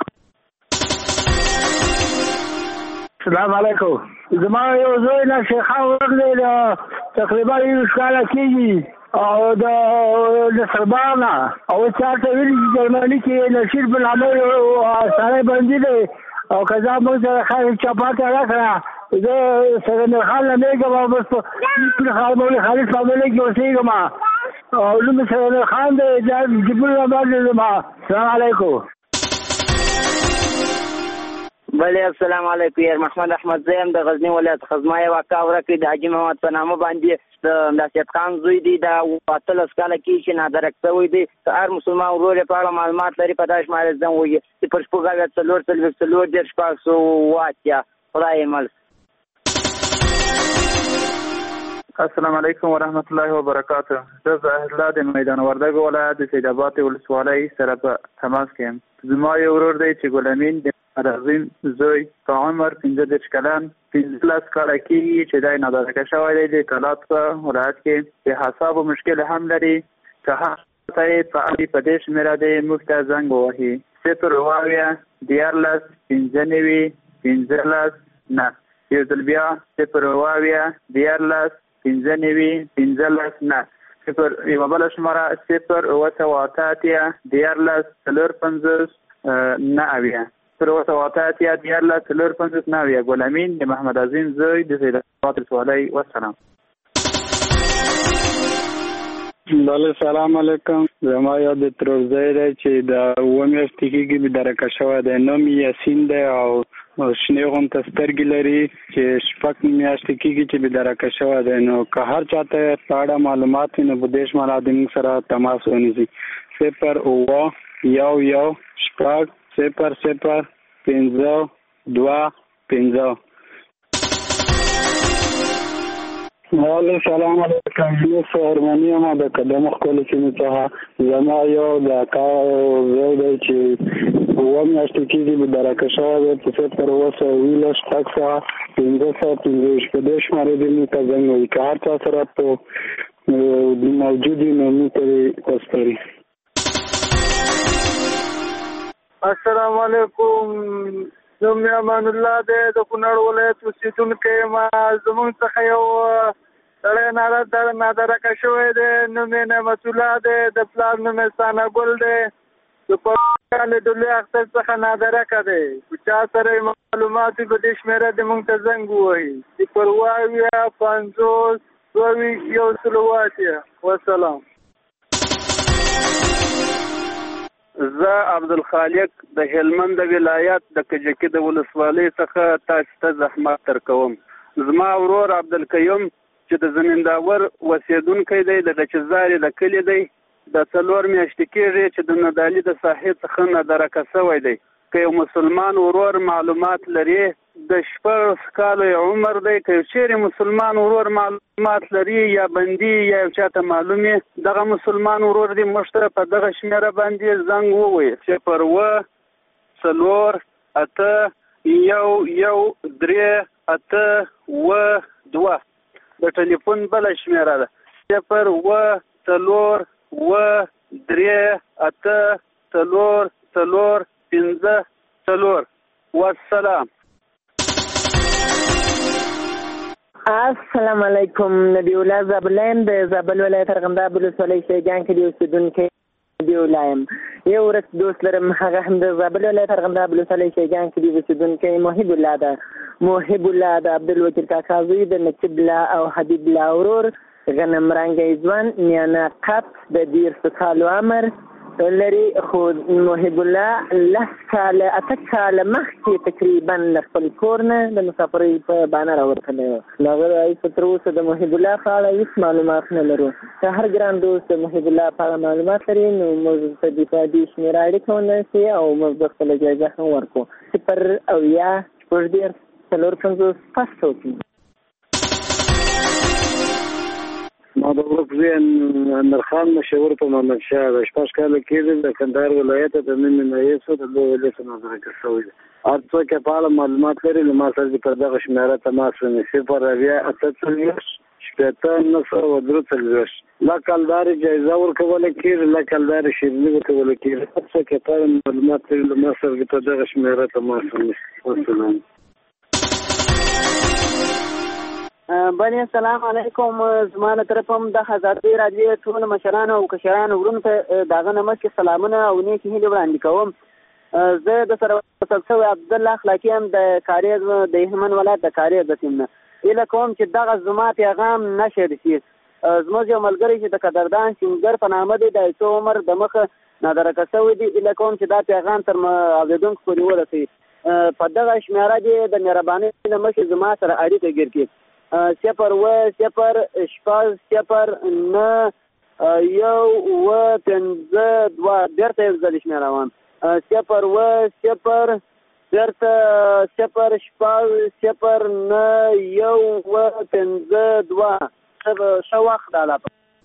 السلام علیکم. زما یو زوی نه شیخا ورغلی تقریبا یوش کاله کېږي او د نصربانه او چاته ویلي چې جرمني کې نشیر بن عمر سړی بندي دی او که موږ سره خالد چپاته راکړه زه سرنر خان نه میږم او بس په خالد معاملې کې اوسېږم او نوم سرنر خان دی جبرل رحمان دی زما. السلام علیکم. بله السلام علیکم. یار محمد احمد زیم د غزنی ولایت خزمای واقع ورکړي د حاجی محمد په نامه باندې د نصیحت خان زوی دی د اتلس کاله کې چې نادرک شوی دی. هر مسلمان ورور په اړه معلومات لري په داش مال زم وي صفر شپږ اویا څلور څلور څلور ډېر شپږ سوه واتیا. خدای مل. السلام علیکم ورحمت الله وبرکاته. زه ظاهر الله د میدان وردګ ولایت د سید آباد ولسوالۍ سره په تماس کې یم. زما یو ورور دی چې ګل امین د رازین زوی په عمر پنځه دېرش کلن پنځلس کاله کېږي چې دی نادرکه شوی دی د کلات په ولایت کې د حسابو مشکل هم لري. که هر ته یې په اړې په دې شمېره دی موږ ته زنګ ووهي صفر اووه اویا دیارلس پنځه نوي پنځلس نهه یو ځل بیا صفر اووه اویا دیارلس پنځه نوي پنځلس نهه صفر یوه بله شماره صفر اووه سوه اته اتیا دیارلس څلور پنځوس نهه اویا صفر اووه سوه اته اتیا دیارلس څلور پنځوس نهه اویا. ګل امین د محمد عظیم زوی د سید آباد ولسوالۍ. والسلام. بله سلام علیکم. زما یو د ترور زوی دی چې د اووه میاشتې کېږي بېدرکه شوی دی. نوم یې یاسین دی او شنې غونته سترګې لري چې شپږ میاشتې کېږي چې بېدرکه شوی دی. نو که هر چاته په اړه معلومات وي نو په دې شمال د موږ سره تماس ونیسي صفر اووه یو یو شپږ صفر صفر پنځه دوه پنځه. وعلیکم السلام علیکم. زه سهرمنی یم د قدم ښکلې سیمې څخه. زما یو د اکا زوی دی چې اووه میاشتې کېږي بېدرکه شوی دی په صفر اووه سوه اوولس شپږ سوه پنځه سوه پنځه په دې شمارې دې موږ ته زنګ وهي. که هر چا سره په موجود وي نو موږ ته یې وسپاري. السلام علیکم. نوم مې امان الله دی د کونړ ولایت اوسېدونکی یم. زموږ څخه یو سړی نادرکه شوی دی. نوم یې نعمت الله دی. د پلار نوم یې ثنا ګل دی. د پکال ډولۍ اختر څخه نادرکه دی. په چا سره یې معلومات وي په دې شمېره دې موږ ته زنګ ووهي صفر اووه اویا پنځوس دوه ویشت یو سل اووه اتیا. والسلام. زه عبدالخالق د هلمند ولایت د کجکي د ولسوالۍ څخه تاسو ته زحمت درکوم. زما ورور عبدالقیوم چې د زمینداور اوسېدونکی دی د ګچزارې د کلي دی د څلور میاشتې کېږي چې د نادالي د ساحې څخه نادرکه شوی دی. که یو مسلمان ورور معلومات لري د شپږ کالو عمر دی که چیرې مسلمان ورور معلومات لري یا بندي یا یو چاته معلومي دغه مسلمان ورور دی موږ ته په دغه شمېره باندې زنګ ووایي صفر اووه څلور اته یو یو درې اته اووه دوه. د ټلیفون بله شمېره ده صفر اووه څلور اووه درې اته څلور څلور پنځه څلور. والسلام. السلام علیکم. نبی الله زابله یم د زابل ولایت ارغنداب ولسوالۍ شیګان کې د اوسېدونکی نبی الله یم. یو ورځ دوست لرم هغه هم د زابل ولایت ارغنداب ولسوالۍ شیګان کې د اوسېدونکی محب الله ده. محب الله د عبدالوکیل کاکا زوی د نقیب الله او حبیب الله ورور غنم رنګی ځوان میانه قط د دېرشو کالو عمر لري. خو محب الله لس کاله اته کاله مخکې تقریبا له خپل کور نه د مسافرۍ په بانه راوتلی و. د هغه رایسه تر اوسه د محب الله په اړه هېڅ معلومات نه لرو. که هر ګران دوست د محب الله په اړه معلومات لري نو موږ په دې په دې شمېره اړیکه ونیول شي او موږ به خپله جایزه هم ورکړو صفر اویا شپږ دېرش څلور پنځوس شپږ سوه پنځه. ما د ورک زوی اندرخان مشهور په محمد شاه د شپږ کاله کېږي د کندهار ولایت د نوم یې نایس و د لوی ولایت نادرکه شوی دی. هر څوک یې په اړه معلومات لري نو ما سره دې پر دغه شمېره تماس ونیسي صفر اویا اته څلوېښت شپېته نهه سوه درې څلوېښت دا کلدارې جایزه ورکولی کېږي دا کلدارې شیریني ورکولی کېږي هر څه کې تا معلومات لري له ما سره په دغه شمېره ته ما سره بله السلام علیکم. زما له طرفه هم د ازادۍ راډیو ټولو مشرانو او کشرانو وروڼو ته د هغه نه مخکې سلامونه او نیکې هیلې وړاندې کوم. زه د سره وصل شوی عبدالله اخلاقي هم د کاریز د هلمند ولایت د کاریز د سیم نه هیله کوم چې دغه زما پیغام نشر شي. زموږ یو ملګری چې د قدردان سینګر په نامه دی د څو عمر د مخه نادرکه شوی دی هیله کوم چې دا پیغام تر اورېدونکو پورې ورسوي. په دغه شمېره کې د مهربانۍ له مخې زما سره اړیکه ګیر کړي صفر و صفر شپږ صفر نه یو اوه پنځه دوه بېرته یو ځل شمېروم صفر و صفر بېرته صفر شپږ صفر نه یو اوه پنځه دوه ښه وخت الله.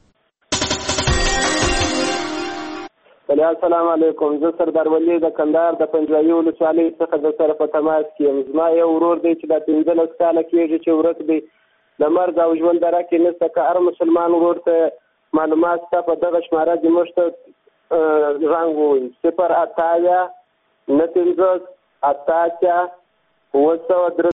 السلام علیکم. زه سردار ولی د کندهار د پنجوایي ولسوالۍ څخه د سره په تماس کې یم. زما یو ورور دی چې دا پنځلس کاله کېږي چې ورک دی د مرګ او ژوند دره کې نشته. که هر مسلمان ورور ته معلومات شته په دغه شماره کې موږ ته رنګ ووایي صفر اته اویا نه پنځوس اته اتیا اوه سوه درې